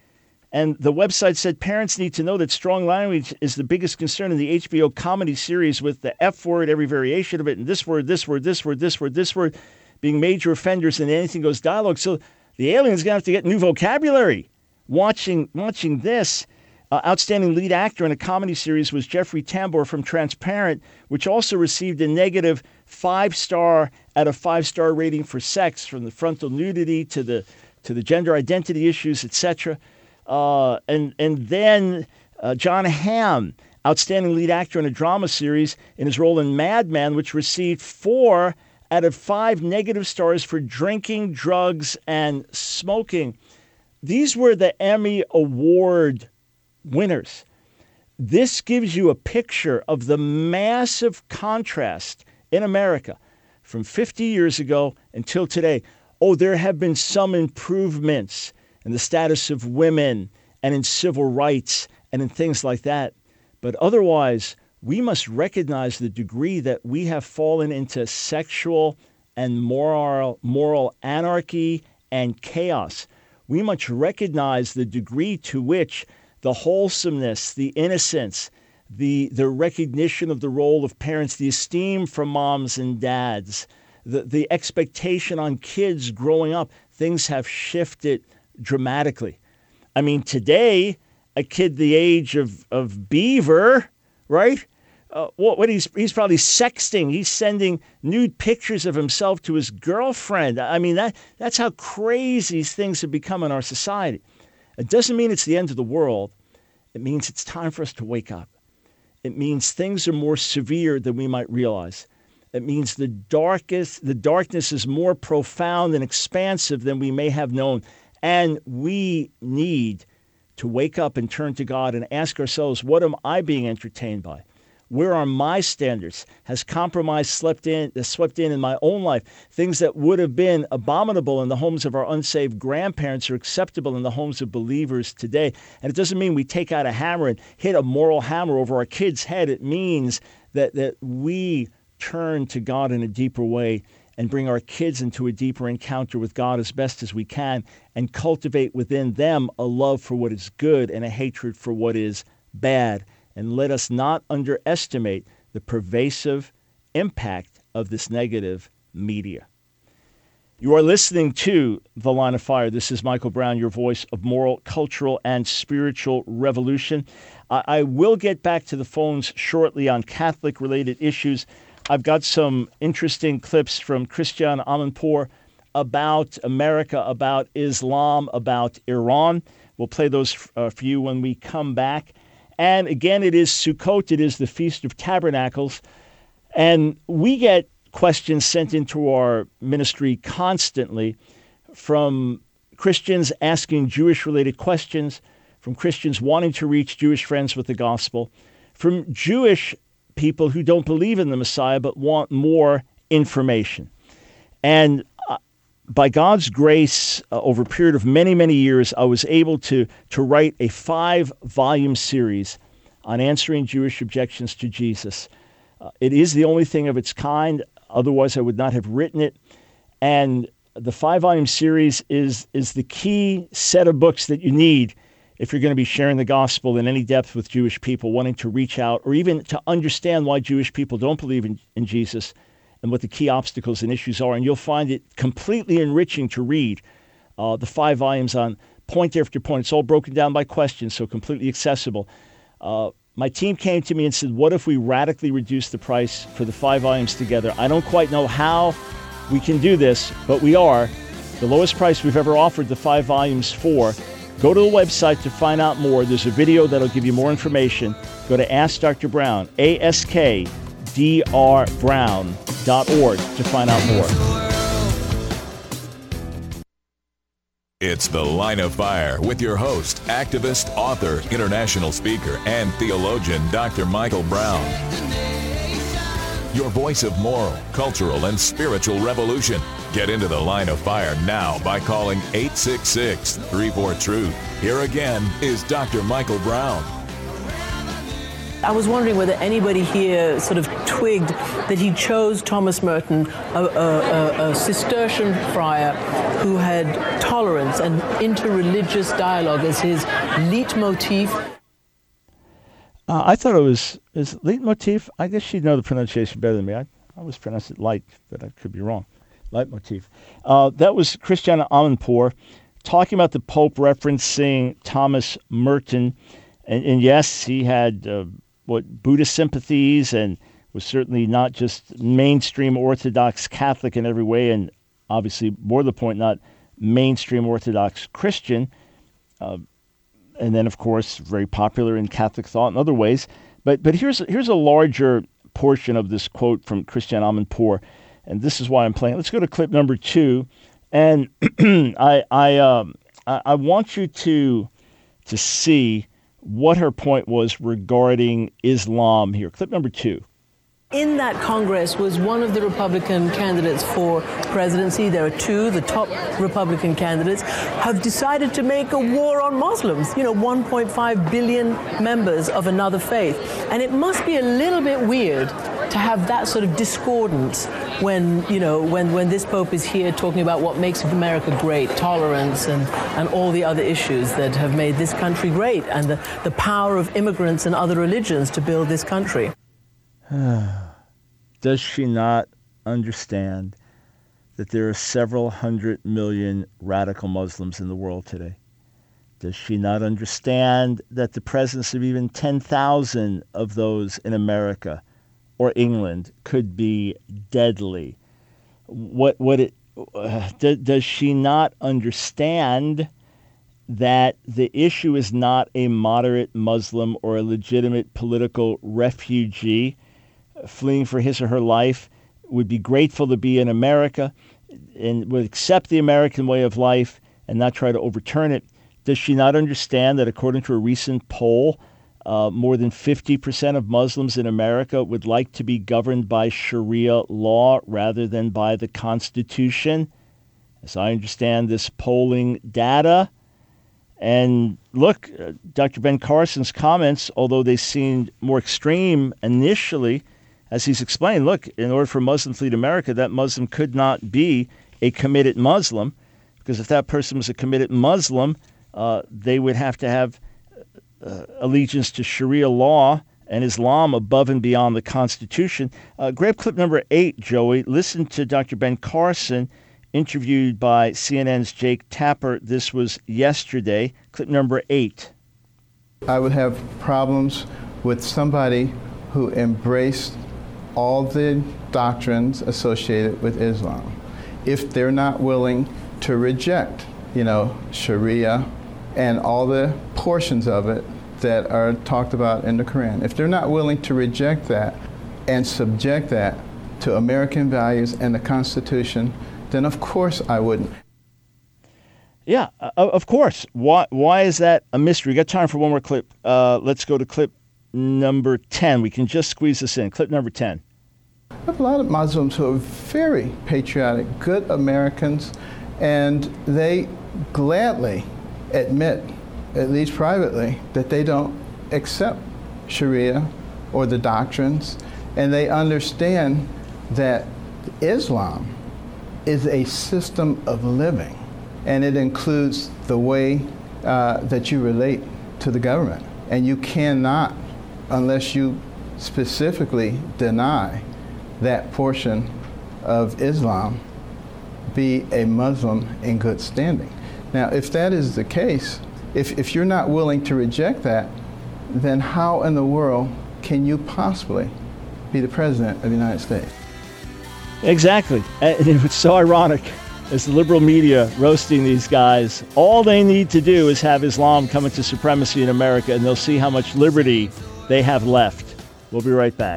And the website said parents need to know that strong language is the biggest concern in the H B O comedy series, with the F word, every variation of it, and this word, this word, this word, this word, this word, being major offenders in anything goes dialogue. So the alien's going to have to get new vocabulary. Watching watching this, uh, outstanding lead actor in a comedy series was Jeffrey Tambor from Transparent, which also received a negative five-star out of five-star rating for sex, from the frontal nudity to the to the gender identity issues, et cetera. Uh, and and then uh, John Hamm, outstanding lead actor in a drama series, in his role in Mad Men, which received four out of five negative stars for drinking, drugs, and smoking. These were the Emmy Award winners. This gives you a picture of the massive contrast in America from fifty years ago until today. Oh, there have been some improvements in the status of women and in civil rights and in things like that. But otherwise, we must recognize the degree that we have fallen into sexual and moral, moral anarchy and chaos. We must recognize the degree to which the wholesomeness, the innocence, the, the recognition of the role of parents, the esteem from moms and dads, the, the expectation on kids growing up, things have shifted dramatically. I mean, today, a kid the age of, of Beaver, right? Uh, what, what he's he's probably sexting. He's sending nude pictures of himself to his girlfriend. I mean, that that's how crazy things have become in our society. It doesn't mean it's the end of the world. It means it's time for us to wake up. It means things are more severe than we might realize. It means the darkest, the darkness is more profound and expansive than we may have known. And we need to wake up and turn to God and ask ourselves, what am I being entertained by? Where are my standards? Has compromise swept in, swept in in my own life? Things that would have been abominable in the homes of our unsaved grandparents are acceptable in the homes of believers today. And it doesn't mean we take out a hammer and hit a moral hammer over our kid's head. It means that, that we turn to God in a deeper way and bring our kids into a deeper encounter with God as best as we can, and cultivate within them a love for what is good and a hatred for what is bad. And let us not underestimate the pervasive impact of this negative media. You are listening to The Line of Fire. This is Michael Brown, your voice of moral, cultural, and spiritual revolution. I, I will get back to the phones shortly on Catholic-related issues. I've got some interesting clips from Christian Amanpour about America, about Islam, about Iran. We'll play those uh, for you when we come back. And again, it is Sukkot. It is the Feast of Tabernacles. And we get questions sent into our ministry constantly from Christians asking Jewish-related questions, from Christians wanting to reach Jewish friends with the gospel, from Jewish people who don't believe in the Messiah but want more information. And uh, by God's grace, uh, over a period of many, many years, I was able to, to write a five-volume series on answering Jewish objections to Jesus. Uh, it is the only thing of its kind. Otherwise, I would not have written it. And the five-volume series is, is the key set of books that you need if you're going to be sharing the gospel in any depth with Jewish people, wanting to reach out, or even to understand why Jewish people don't believe in, in Jesus and what the key obstacles and issues are. And you'll find it completely enriching to read uh, the five volumes on point after point. It's all broken down by questions, so completely accessible. Uh, my team came to me and said, what if we radically reduce the price for the five volumes together? I don't quite know how we can do this, but we are. The lowest price we've ever offered the five volumes for. Go to the website to find out more. There's a video that'll give you more information. Go to Ask Doctor Brown, A S K D R brown dot org to find out more. It's The Line of Fire with your host, activist, author, international speaker, and theologian, Doctor Michael Brown. Your voice of moral, cultural, and spiritual revolution. Get into the line of fire now by calling eight six six, three four, truth. Here again is Doctor Michael Brown. I was wondering whether anybody here sort of twigged that he chose Thomas Merton, a, a, a, a Cistercian friar who had tolerance and interreligious dialogue as his leitmotif. Uh, I thought it was is leitmotif. I guess she'd know the pronunciation better than me. I, I always pronounce it light, but I could be wrong. Leitmotif. Uh, that was Christiana Amanpour talking about the Pope, referencing Thomas Merton. And, and yes, he had uh, what Buddhist sympathies and was certainly not just mainstream Orthodox Catholic in every way, and obviously, more to the point, not mainstream Orthodox Christian. Uh, and then, of course, very popular in Catholic thought in other ways. But but here's here's a larger portion of this quote from Christiana Amanpour, and this is why I'm playing. Let's go to clip number two, and I I um I, I want you to to see what her point was regarding Islam here. Clip number two. In that Congress was one of the Republican candidates for presidency. There are two, the top Republican candidates, have decided to make a war on Muslims. You know, one point five billion members of another faith. And it must be a little bit weird to have that sort of discordance when, you know, when, when this Pope is here talking about what makes America great, tolerance and, and all the other issues that have made this country great, and the, the power of immigrants and other religions to build this country. Does she not understand that there are several hundred million radical Muslims in the world today? Does she not understand that the presence of even ten thousand of those in America or England could be deadly? What what it uh, do, does she not understand that the issue is not a moderate Muslim or a legitimate political refugee fleeing for his or her life, would be grateful to be in America and would accept the American way of life and not try to overturn it? Does she not understand that according to a recent poll, uh, more than fifty percent of Muslims in America would like to be governed by Sharia law rather than by the Constitution? As I understand this polling data. And look, uh, Doctor Ben Carson's comments, although they seemed more extreme initially, as he's explained, look, in order for a Muslim to lead America, that Muslim could not be a committed Muslim, because if that person was a committed Muslim, uh, they would have to have uh, allegiance to Sharia law and Islam above and beyond the Constitution. Uh, grab clip number eight, Joey. Listen to Doctor Ben Carson, interviewed by C N N's Jake Tapper. This was yesterday. Clip number eight. I would have problems with somebody who embraced all the doctrines associated with Islam if they're not willing to reject, you know, Sharia and all the portions of it that are talked about in the Quran. If they're not willing to reject that and subject that to American values and the Constitution, then of course I wouldn't. Yeah, uh, of course. Why Why is that a mystery? We got time for one more clip. Uh, let's go to clip number ten. We can just squeeze this in. Clip number ten. I have a lot of Muslims who are very patriotic, good Americans, and they gladly admit, at least privately, that they don't accept Sharia or the doctrines, and they understand that Islam is a system of living, and it includes the way uh, that you relate to the government. And you cannot, unless you specifically deny that portion of Islam, be a Muslim in good standing. Now, if that is the case, if, if you're not willing to reject that, then how in the world can you possibly be the president of the United States? Exactly. And it was so ironic as the liberal media roasting these guys. All they need to do is have Islam come into supremacy in America, and they'll see how much liberty they have left. We'll be right back.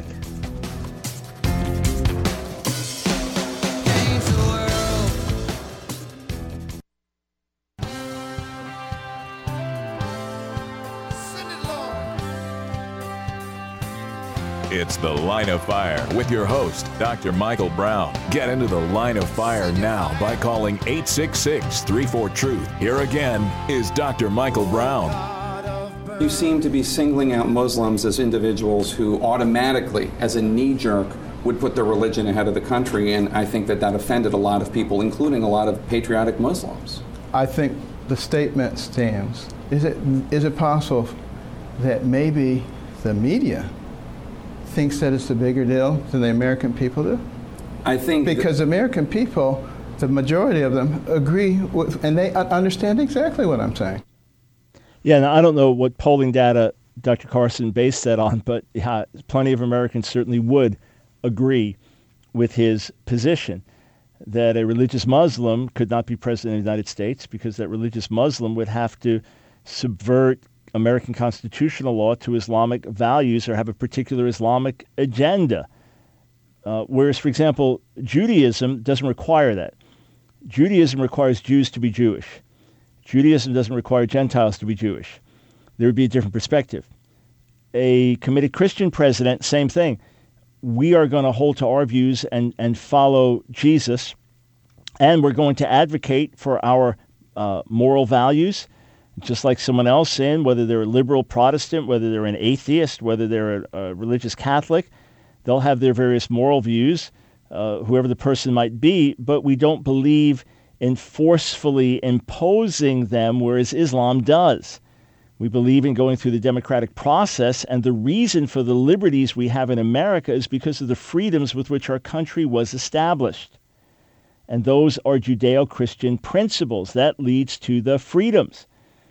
It's The Line of Fire with your host, Doctor Michael Brown. Get into the Line of Fire now by calling eight six six, three four, truth. Here again is Doctor Michael Brown. You seem to be singling out Muslims as individuals who automatically, as a knee-jerk, would put their religion ahead of the country, and I think that that offended a lot of people, including a lot of patriotic Muslims. I think the statement stands. Is it is it possible that maybe the media thinks that it's a bigger deal than the American people do? I think because the American people, the majority of them, agree with, and they understand exactly what I'm saying. Yeah, now I don't know what polling data Doctor Carson based that on, but yeah, plenty of Americans certainly would agree with his position that a religious Muslim could not be president of the United States because that religious Muslim would have to subvert American constitutional law to Islamic values or have a particular Islamic agenda. Uh, whereas, for example, Judaism doesn't require that. Judaism requires Jews to be Jewish. Judaism doesn't require Gentiles to be Jewish. There would be a different perspective. A committed Christian president, same thing. We are going to hold to our views and, and follow Jesus, and we're going to advocate for our uh, moral values, just like someone else in, whether they're a liberal Protestant, whether they're an atheist, whether they're a, a religious Catholic. They'll have their various moral views, uh, whoever the person might be, but we don't believe in forcefully imposing them, whereas Islam does. We believe in going through the democratic process, and the reason for the liberties we have in America is because of the freedoms with which our country was established. And those are Judeo-Christian principles. That leads to the freedoms.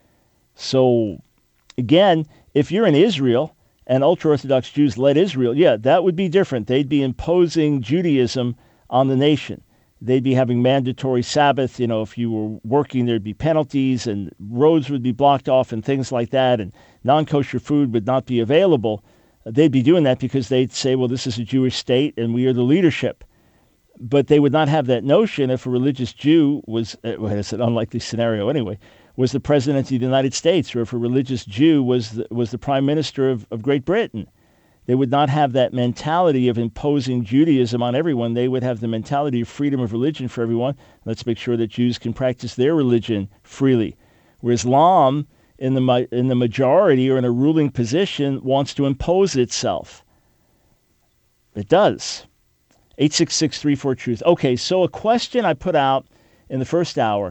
So, again, if you're in Israel and ultra-Orthodox Jews led Israel, yeah, that would be different. They'd be imposing Judaism on the nation. They'd be having mandatory Sabbath. You know, if you were working, there'd be penalties and roads would be blocked off and things like that, and non-kosher food would not be available. They'd be doing that because they'd say, well, this is a Jewish state and we are the leadership. But they would not have that notion if a religious Jew was, well, it's an unlikely scenario anyway, was the president of the United States, or if a religious Jew was the, was the prime minister of, of Great Britain. They would not have that mentality of imposing Judaism on everyone. They would have the mentality of freedom of religion for everyone. Let's make sure that Jews can practice their religion freely. Where Islam, in the in the majority or in a ruling position, wants to impose itself. It does. eight six six, three four, truth. Okay, so a question I put out in the first hour.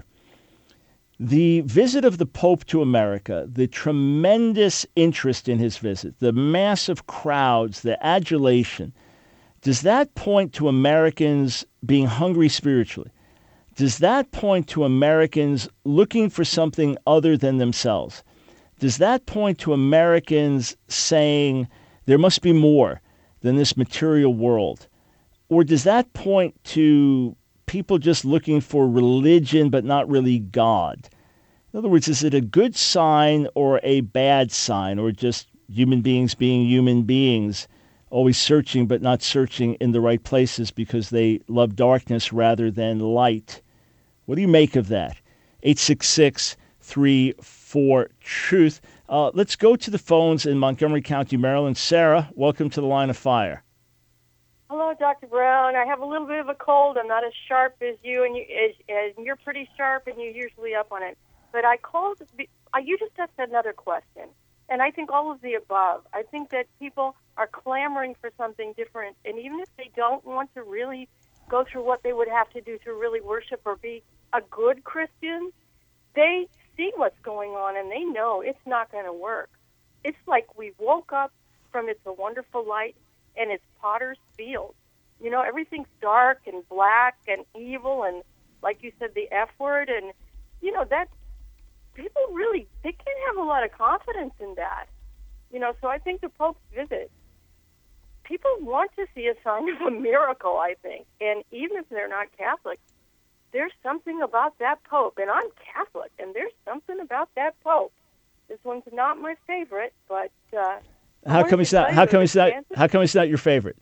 The visit of the Pope to America, the tremendous interest in his visit, the massive crowds, the adulation, does that point to Americans being hungry spiritually? Does that point to Americans looking for something other than themselves? Does that point to Americans saying there must be more than this material world? Or does that point to people just looking for religion but not really God? In other words, is it a good sign or a bad sign, or just human beings being human beings, always searching but not searching in the right places because they love darkness rather than light? What do you make of that? eight six six, three four, truth. Uh, let's go to the phones in Montgomery County, Maryland. Sarah, welcome to the Line of Fire. Hello, Doctor Brown. I have a little bit of a cold. I'm not as sharp as you, and, you, as, as you're pretty sharp, and you're usually up on it. But I called, uh, you just asked another question, and I think all of the above. I think that people are clamoring for something different, and even if they don't want to really go through what they would have to do to really worship or be a good Christian, they see what's going on, and they know it's not going to work. It's like we woke up from It's a Wonderful Light, and it's Potter's Field. You know, everything's dark and black and evil and, like you said, the F word. And, you know, that people really, they can't have a lot of confidence in that. You know, so I think the Pope's visit, people want to see a sign of a miracle, I think. And even if they're not Catholic, there's something about that Pope. And I'm Catholic, and there's something about that Pope. This one's not my favorite, but... Uh, How come it's not? How come it's not? How come it's not your favorite?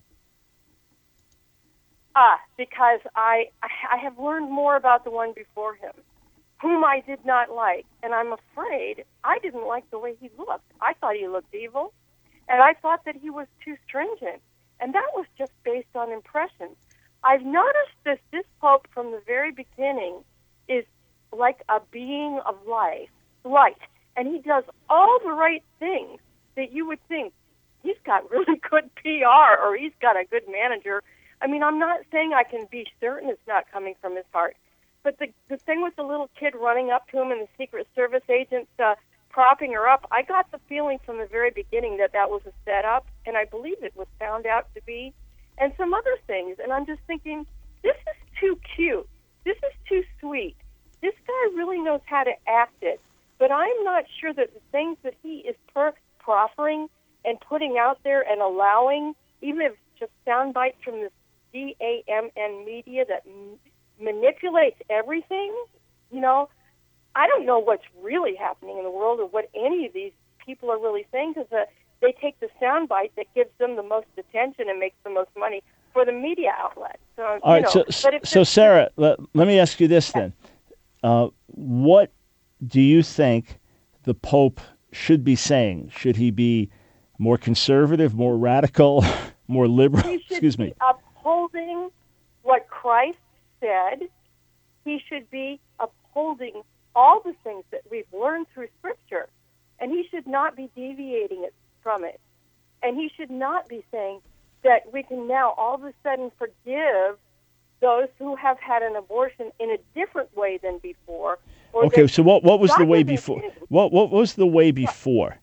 Ah, because I I have learned more about the one before him, whom I did not like, and I'm afraid I didn't like the way he looked. I thought he looked evil, And I thought that he was too stringent. And that was just based on impressions. I've noticed that this Pope from the very beginning is like a being of life, light. And he does all the right things that you would think he's got really good P R or he's got a good manager. I mean, I'm not saying I can be certain it's not coming from his heart. But the the thing with the little kid running up to him and the Secret Service agents uh, propping her up, I got the feeling from the very beginning that that was a setup, and I believe it was found out to be, and some other things. And I'm just thinking, this is too cute. This is too sweet. This guy really knows how to act it. But I'm not sure that the things that he is per- proffering and putting out there and allowing, even if it's just sound bites from this D A M N media that m- manipulates everything, you know, I don't know what's really happening in the world or what any of these people are really saying, because uh, they take the sound bite that gives them the most attention and makes the most money for the media outlet. So, All you right, know, so, but so Sarah, let, let me ask you this then. Uh, what do you think the Pope should be saying? Should he be more conservative, more radical, more liberal? He should Excuse be me. upholding what Christ said. He should be upholding all the things that we've learned through Scripture, and he should not be deviating it from it. And he should not be saying that we can now all of a sudden forgive those who have had an abortion in a different way than before. Or Okay, that so what, what was God the way doesn't before? do. What what was the way before?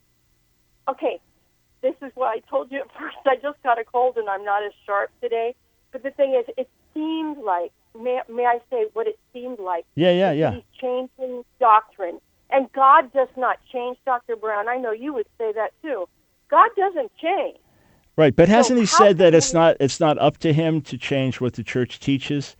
Okay, this is what I told you at first. I just got a cold and I'm not as sharp today. But the thing is, it seemed like, may, may I say what it seemed like? Yeah, yeah, that yeah. He's changing doctrine. And God does not change, Doctor Brown. I know you would say that too. God doesn't change. Right, but hasn't So he how said that can it's we- not it's not up to him to change what the church teaches?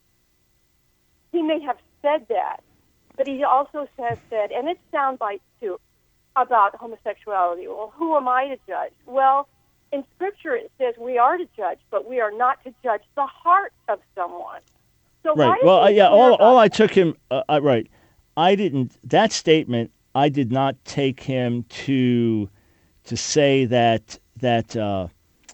He may have said that, but he also has said, and it's sound bites too, about homosexuality. Well, who am I to judge? Well, in Scripture it says we are to judge, but we are not to judge the heart of someone. So why Right. is Well, he I, yeah. clear All about all I took him. Uh, I, right. I didn't. That statement. I did not take him to to say that that uh,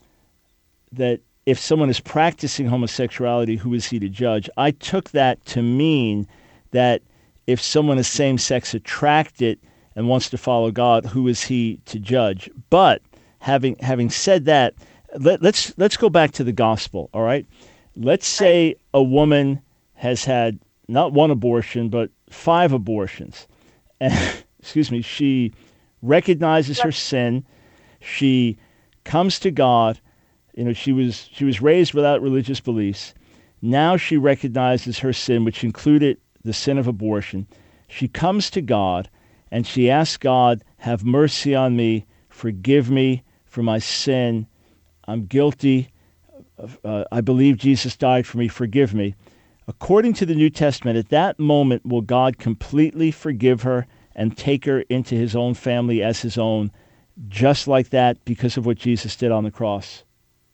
that if someone is practicing homosexuality, who is he to judge? I took that to mean that if someone is same-sex attracted and wants to follow God, who is he to judge? But having having said that, let, let's let's go back to the gospel. All right. Let's say a woman has had not one abortion, but five abortions. And, excuse me, she recognizes her sin. She comes to God. You know, she was she was raised without religious beliefs. Now she recognizes her sin, which included the sin of abortion. She comes to God and she asks God, have mercy on me, forgive me for my sin. I'm guilty. Uh, I believe Jesus died for me, forgive me. According to the New Testament, at that moment will God completely forgive her and take her into his own family as his own, just like that, because of what Jesus did on the cross.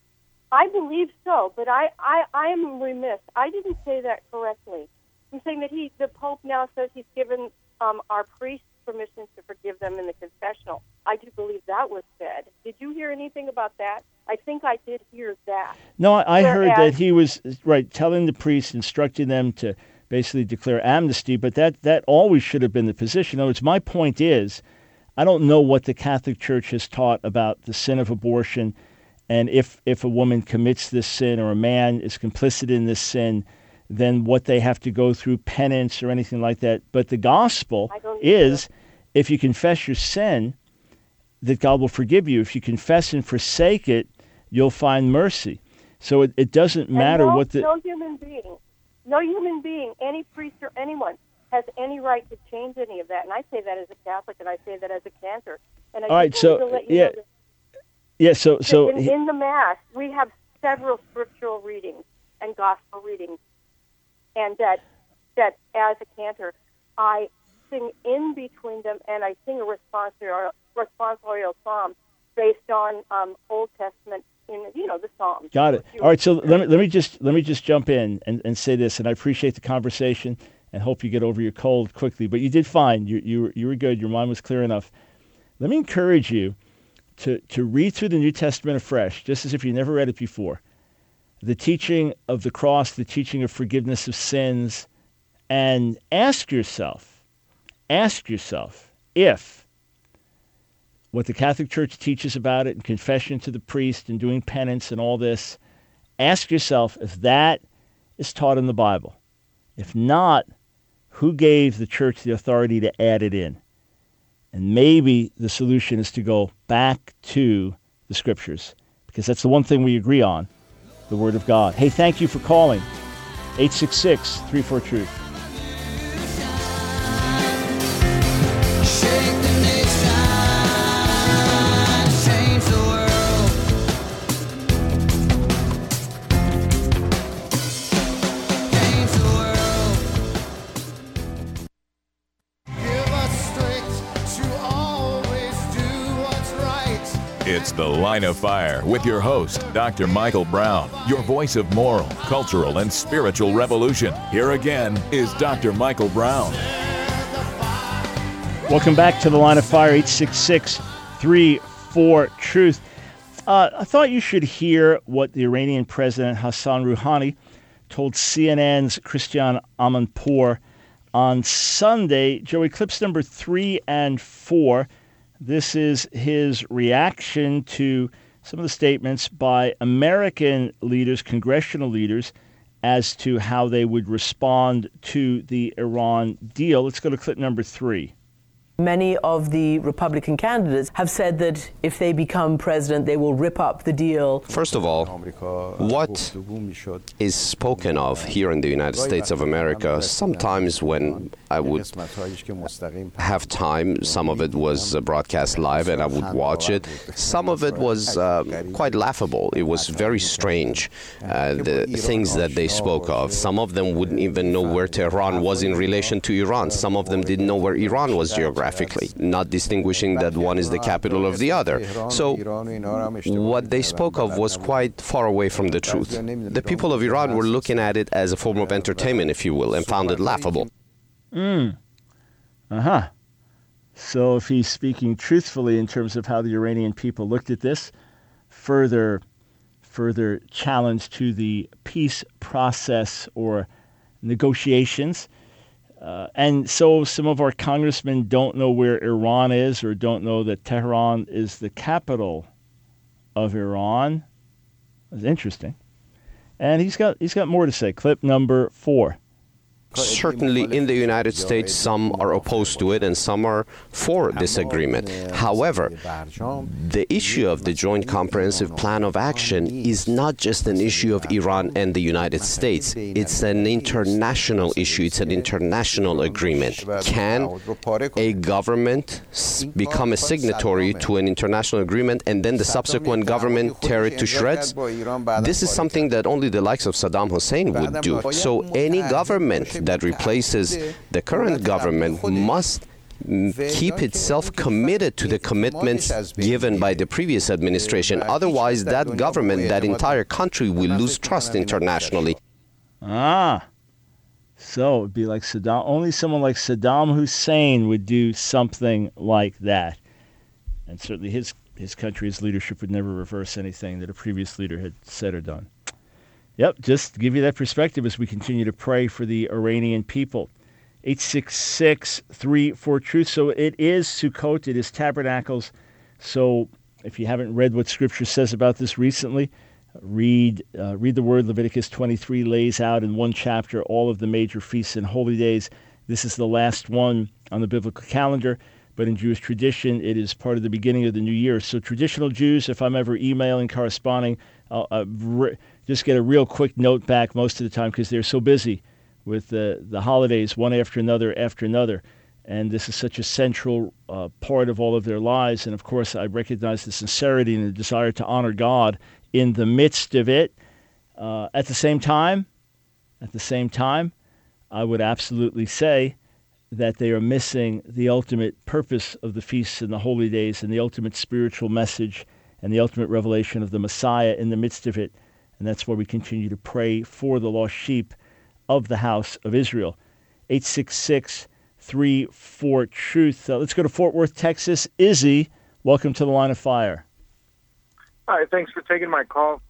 I believe so, but I, I, I am remiss. I didn't say that correctly. I'm saying that he, the Pope now says he's given um, our priests permission to forgive them in the confessional. I do believe that was said. Did you hear anything about that? I think I did hear that. No, I, I heard Whereas- that he was, right, telling the priests, instructing them to basically declare amnesty, but that, that always should have been the position. In other words, my point is, I don't know what the Catholic Church has taught about the sin of abortion, and if, if a woman commits this sin or a man is complicit in this sin, then what they have to go through, penance or anything like that. But the gospel is, if you confess your sin, that God will forgive you. If you confess and forsake it, you'll find mercy. So it, it doesn't And matter no, what the... no human being, no human being, any priest or anyone has any right to change any of that. And I say that as a Catholic, and I say that as a cantor. And I All right, just wanted so, to let you yeah, know that yeah, so... so in, he- in the Mass, we have several scriptural readings and gospel readings, and that that as a cantor, I sing in between them, and I sing a responsorial, responsorial psalm based on um, Old Testament, in you know the Psalms. Got it. All right, so let me let me just let me just jump in and, and say this, and I appreciate the conversation and hope you get over your cold quickly. But you did fine. You you were- you were good. Your mind was clear enough. Let me encourage you to, to read through the New Testament afresh, just as if you never read it before. The teaching of the cross, the teaching of forgiveness of sins, and ask yourself, ask yourself if what the Catholic Church teaches about it and confession to the priest and doing penance and all this, ask yourself if that is taught in the Bible. If not, who gave the church the authority to add it in? And maybe the solution is to go back to the Scriptures, because that's the one thing we agree on, the Word of God. Hey, thank you for calling. eight six six, three four, truth. It's The Line of Fire with your host, Doctor Michael Brown, your voice of moral, cultural, and spiritual revolution. Here again is Doctor Michael Brown. Welcome back to The Line of Fire, eight six six, three four, truth. Uh, I thought you should hear what the Iranian President Hassan Rouhani told C N N's Christiane Amanpour on Sunday. Joey, clips number three and four. This is his reaction to some of the statements by American leaders, congressional leaders, as to how they would respond to the Iran deal. Let's go to clip number three. Many of the Republican candidates have said that if they become president, they will rip up the deal. First of all, what is spoken of here in the United States of America, sometimes when I would have time, some of it was broadcast live and I would watch it. Some of it was uh, quite laughable. It was very strange, uh, the things that they spoke of. Some of them wouldn't even know where Tehran was in relation to Iran. Some of them didn't know where Iran was geographically. Not distinguishing that one is the capital of the other. So what they spoke of was quite far away from the truth. The people of Iran were looking at it as a form of entertainment, if you will, and found it laughable. Mm. Uh-huh. So if he's speaking truthfully in terms of how the Iranian people looked at this, further, further challenge to the peace process or negotiations. Uh, and so some of our congressmen don't know where Iran is or don't know that Tehran is the capital of Iran. That's interesting. And he's got he's got more to say. Clip number four. Certainly in the United States, some are opposed to it and some are for this agreement. However, the issue of the Joint Comprehensive Plan of Action is not just an issue of Iran and the United States. It's an international issue. It's an international agreement. Can a government become a signatory to an international agreement and then the subsequent government tear it to shreds? This is something that only the likes of Saddam Hussein would do. So any government that replaces the current government must keep itself committed to the commitments given by the previous administration. Otherwise, that government, that entire country will lose trust internationally. Ah, so it would be like Saddam. Only someone like Saddam Hussein would do something like that. And certainly his, his country, his leadership would never reverse anything that a previous leader had said or done. Yep, just to give you that perspective as we continue to pray for the Iranian people. eight six six, three four, truth. So it is Sukkot, it is Tabernacles. So if you haven't read what Scripture says about this recently, read uh, read the Word. Leviticus twenty-three lays out in one chapter all of the major feasts and holy days. This is the last one on the biblical calendar, but in Jewish tradition, it is part of the beginning of the new year. So traditional Jews, if I'm ever emailing, corresponding, I'll uh, re- just get a real quick note back most of the time because they're so busy with the, the holidays, one after another after another. And this is such a central uh, part of all of their lives. And, of course, I recognize the sincerity and the desire to honor God in the midst of it. Uh, at the same time, at the same time, I would absolutely say that they are missing the ultimate purpose of the feasts and the holy days and the ultimate spiritual message and the ultimate revelation of the Messiah in the midst of it. And that's why we continue to pray for the lost sheep of the house of Israel. eight six six, three four, truth. Uh, let's go to Fort Worth, Texas. Izzy, welcome to the Line of Fire. Hi, thanks for taking my call.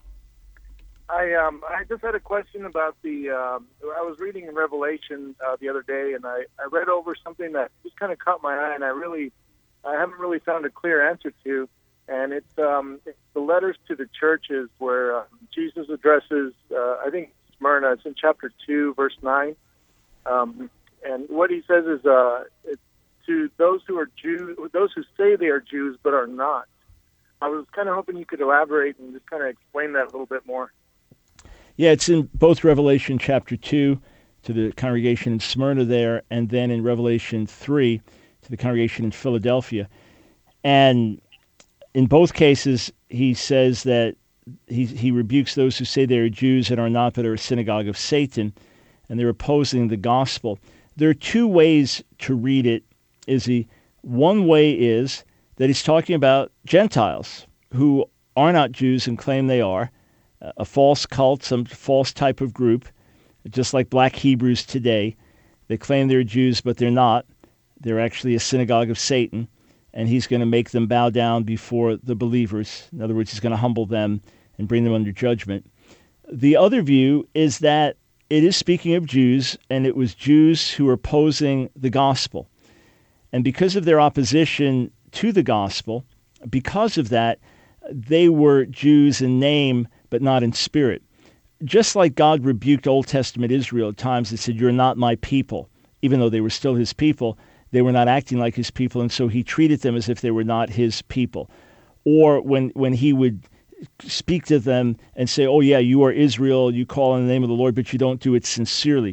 I um I just had a question about the um, I was reading in Revelation uh, the other day, and I, I read over something that just kind of caught my eye, and I really I haven't really found a clear answer to, and it's um it's the letters to the churches where uh, Jesus addresses uh, I think Smyrna. It's in chapter two, verse nine, um, and what he says is uh it's to those who are Jews, those who say they are Jews but are not. I was kind of hoping you could elaborate and just kind of explain that a little bit more. Yeah, it's in both Revelation chapter two to the congregation in Smyrna there, and then in Revelation three to the congregation in Philadelphia. And in both cases, he says that he he rebukes those who say they are Jews and are not, but are a synagogue of Satan, and they're opposing the gospel. There are two ways to read it, Izzy. One way is that he's talking about Gentiles who are not Jews and claim they are, a false cult, some false type of group, just like black Hebrews today. They claim they're Jews, but they're not. They're actually a synagogue of Satan, and he's going to make them bow down before the believers. In other words, he's going to humble them and bring them under judgment. The other view is that it is speaking of Jews, and it was Jews who were opposing the gospel. And because of their opposition to the gospel, because of that, they were Jews in name, but not in spirit. Just like God rebuked Old Testament Israel at times and said, "You're not my people," even though they were still his people, they were not acting like his people, and so he treated them as if they were not his people. Or when, when he would speak to them and say, "Oh yeah, you are Israel, you call on the name of the Lord, but you don't do it sincerely.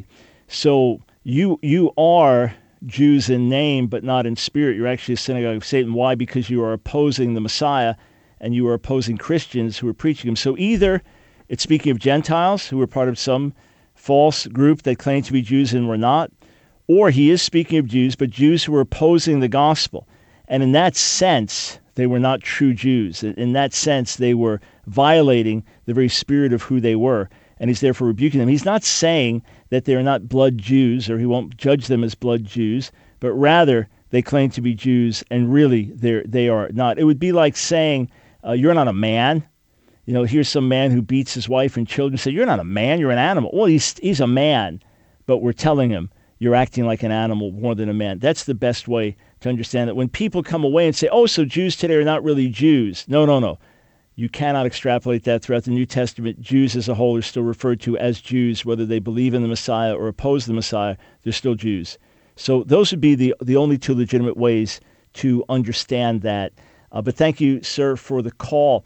So you you are Jews in name, but not in spirit. You're actually a synagogue of Satan." Why? Because you are opposing the Messiah, and you are opposing Christians who are preaching him. So either it's speaking of Gentiles who were part of some false group that claimed to be Jews and were not, or he is speaking of Jews, but Jews who were opposing the gospel. And in that sense, they were not true Jews. In that sense, they were violating the very spirit of who they were, and he's therefore rebuking them. He's not saying that they're not blood Jews, or he won't judge them as blood Jews, but rather they claim to be Jews, and really they they are not. It would be like saying, uh, you're not a man. You know, here's some man who beats his wife and children. Say, you're not a man, you're an animal. Well, he's he's a man, but we're telling him you're acting like an animal more than a man. That's the best way to understand that. When people come away and say, oh, so Jews today are not really Jews. No, no, no. You cannot extrapolate that throughout the New Testament. Jews as a whole are still referred to as Jews, whether they believe in the Messiah or oppose the Messiah, they're still Jews. So those would be the, the only two legitimate ways to understand that. Uh, but thank you, sir, for the call.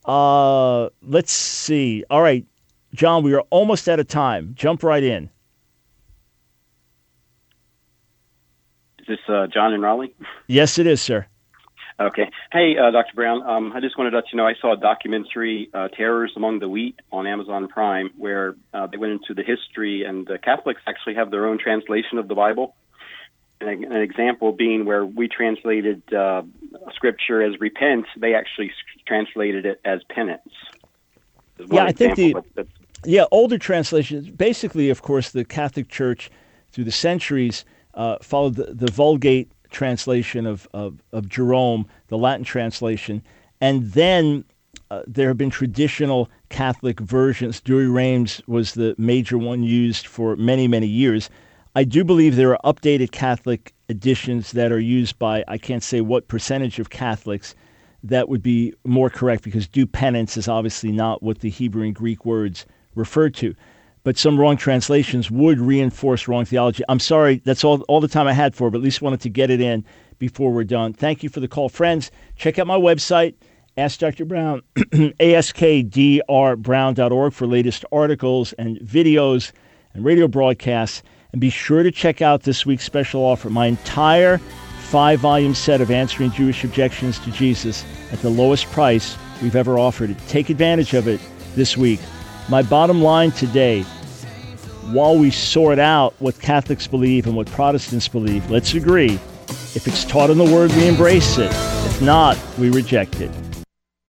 Uh, let's see. All right, John, we are almost out of time. Jump right in. Is this uh, John in Raleigh? Yes, it is, sir. Okay. Hey, uh, Doctor Brown, um, I just wanted to let you know I saw a documentary, uh, Terrors Among the Wheat, on Amazon Prime, where uh, they went into the history, and uh, Catholics actually have their own translation of the Bible. An, an example being where we translated uh, Scripture as repent, they actually translated it as penance. Yeah, I think the but yeah older translations, basically, of course, the Catholic Church through the centuries uh, followed the, the Vulgate translation of, of, of Jerome, the Latin translation, and then uh, there have been traditional Catholic versions. Douay-Rheims was the major one used for many, many years. I do believe there are updated Catholic editions that are used by, I can't say what percentage of Catholics, that would be more correct, because do penance is obviously not what the Hebrew and Greek words refer to. But some wrong translations would reinforce wrong theology. I'm sorry, that's all, all the time I had for, but at least wanted to get it in before we're done. Thank you for the call. Friends, check out my website, Ask Doctor Brown, A S K D R brown dot org, for latest articles and videos and radio broadcasts. And be sure to check out this week's special offer, my entire five-volume set of Answering Jewish Objections to Jesus at the lowest price we've ever offered it. Take advantage of it this week. My bottom line today, while we sort out what Catholics believe and what Protestants believe, let's agree, if it's taught in the Word, we embrace it. If not, we reject it.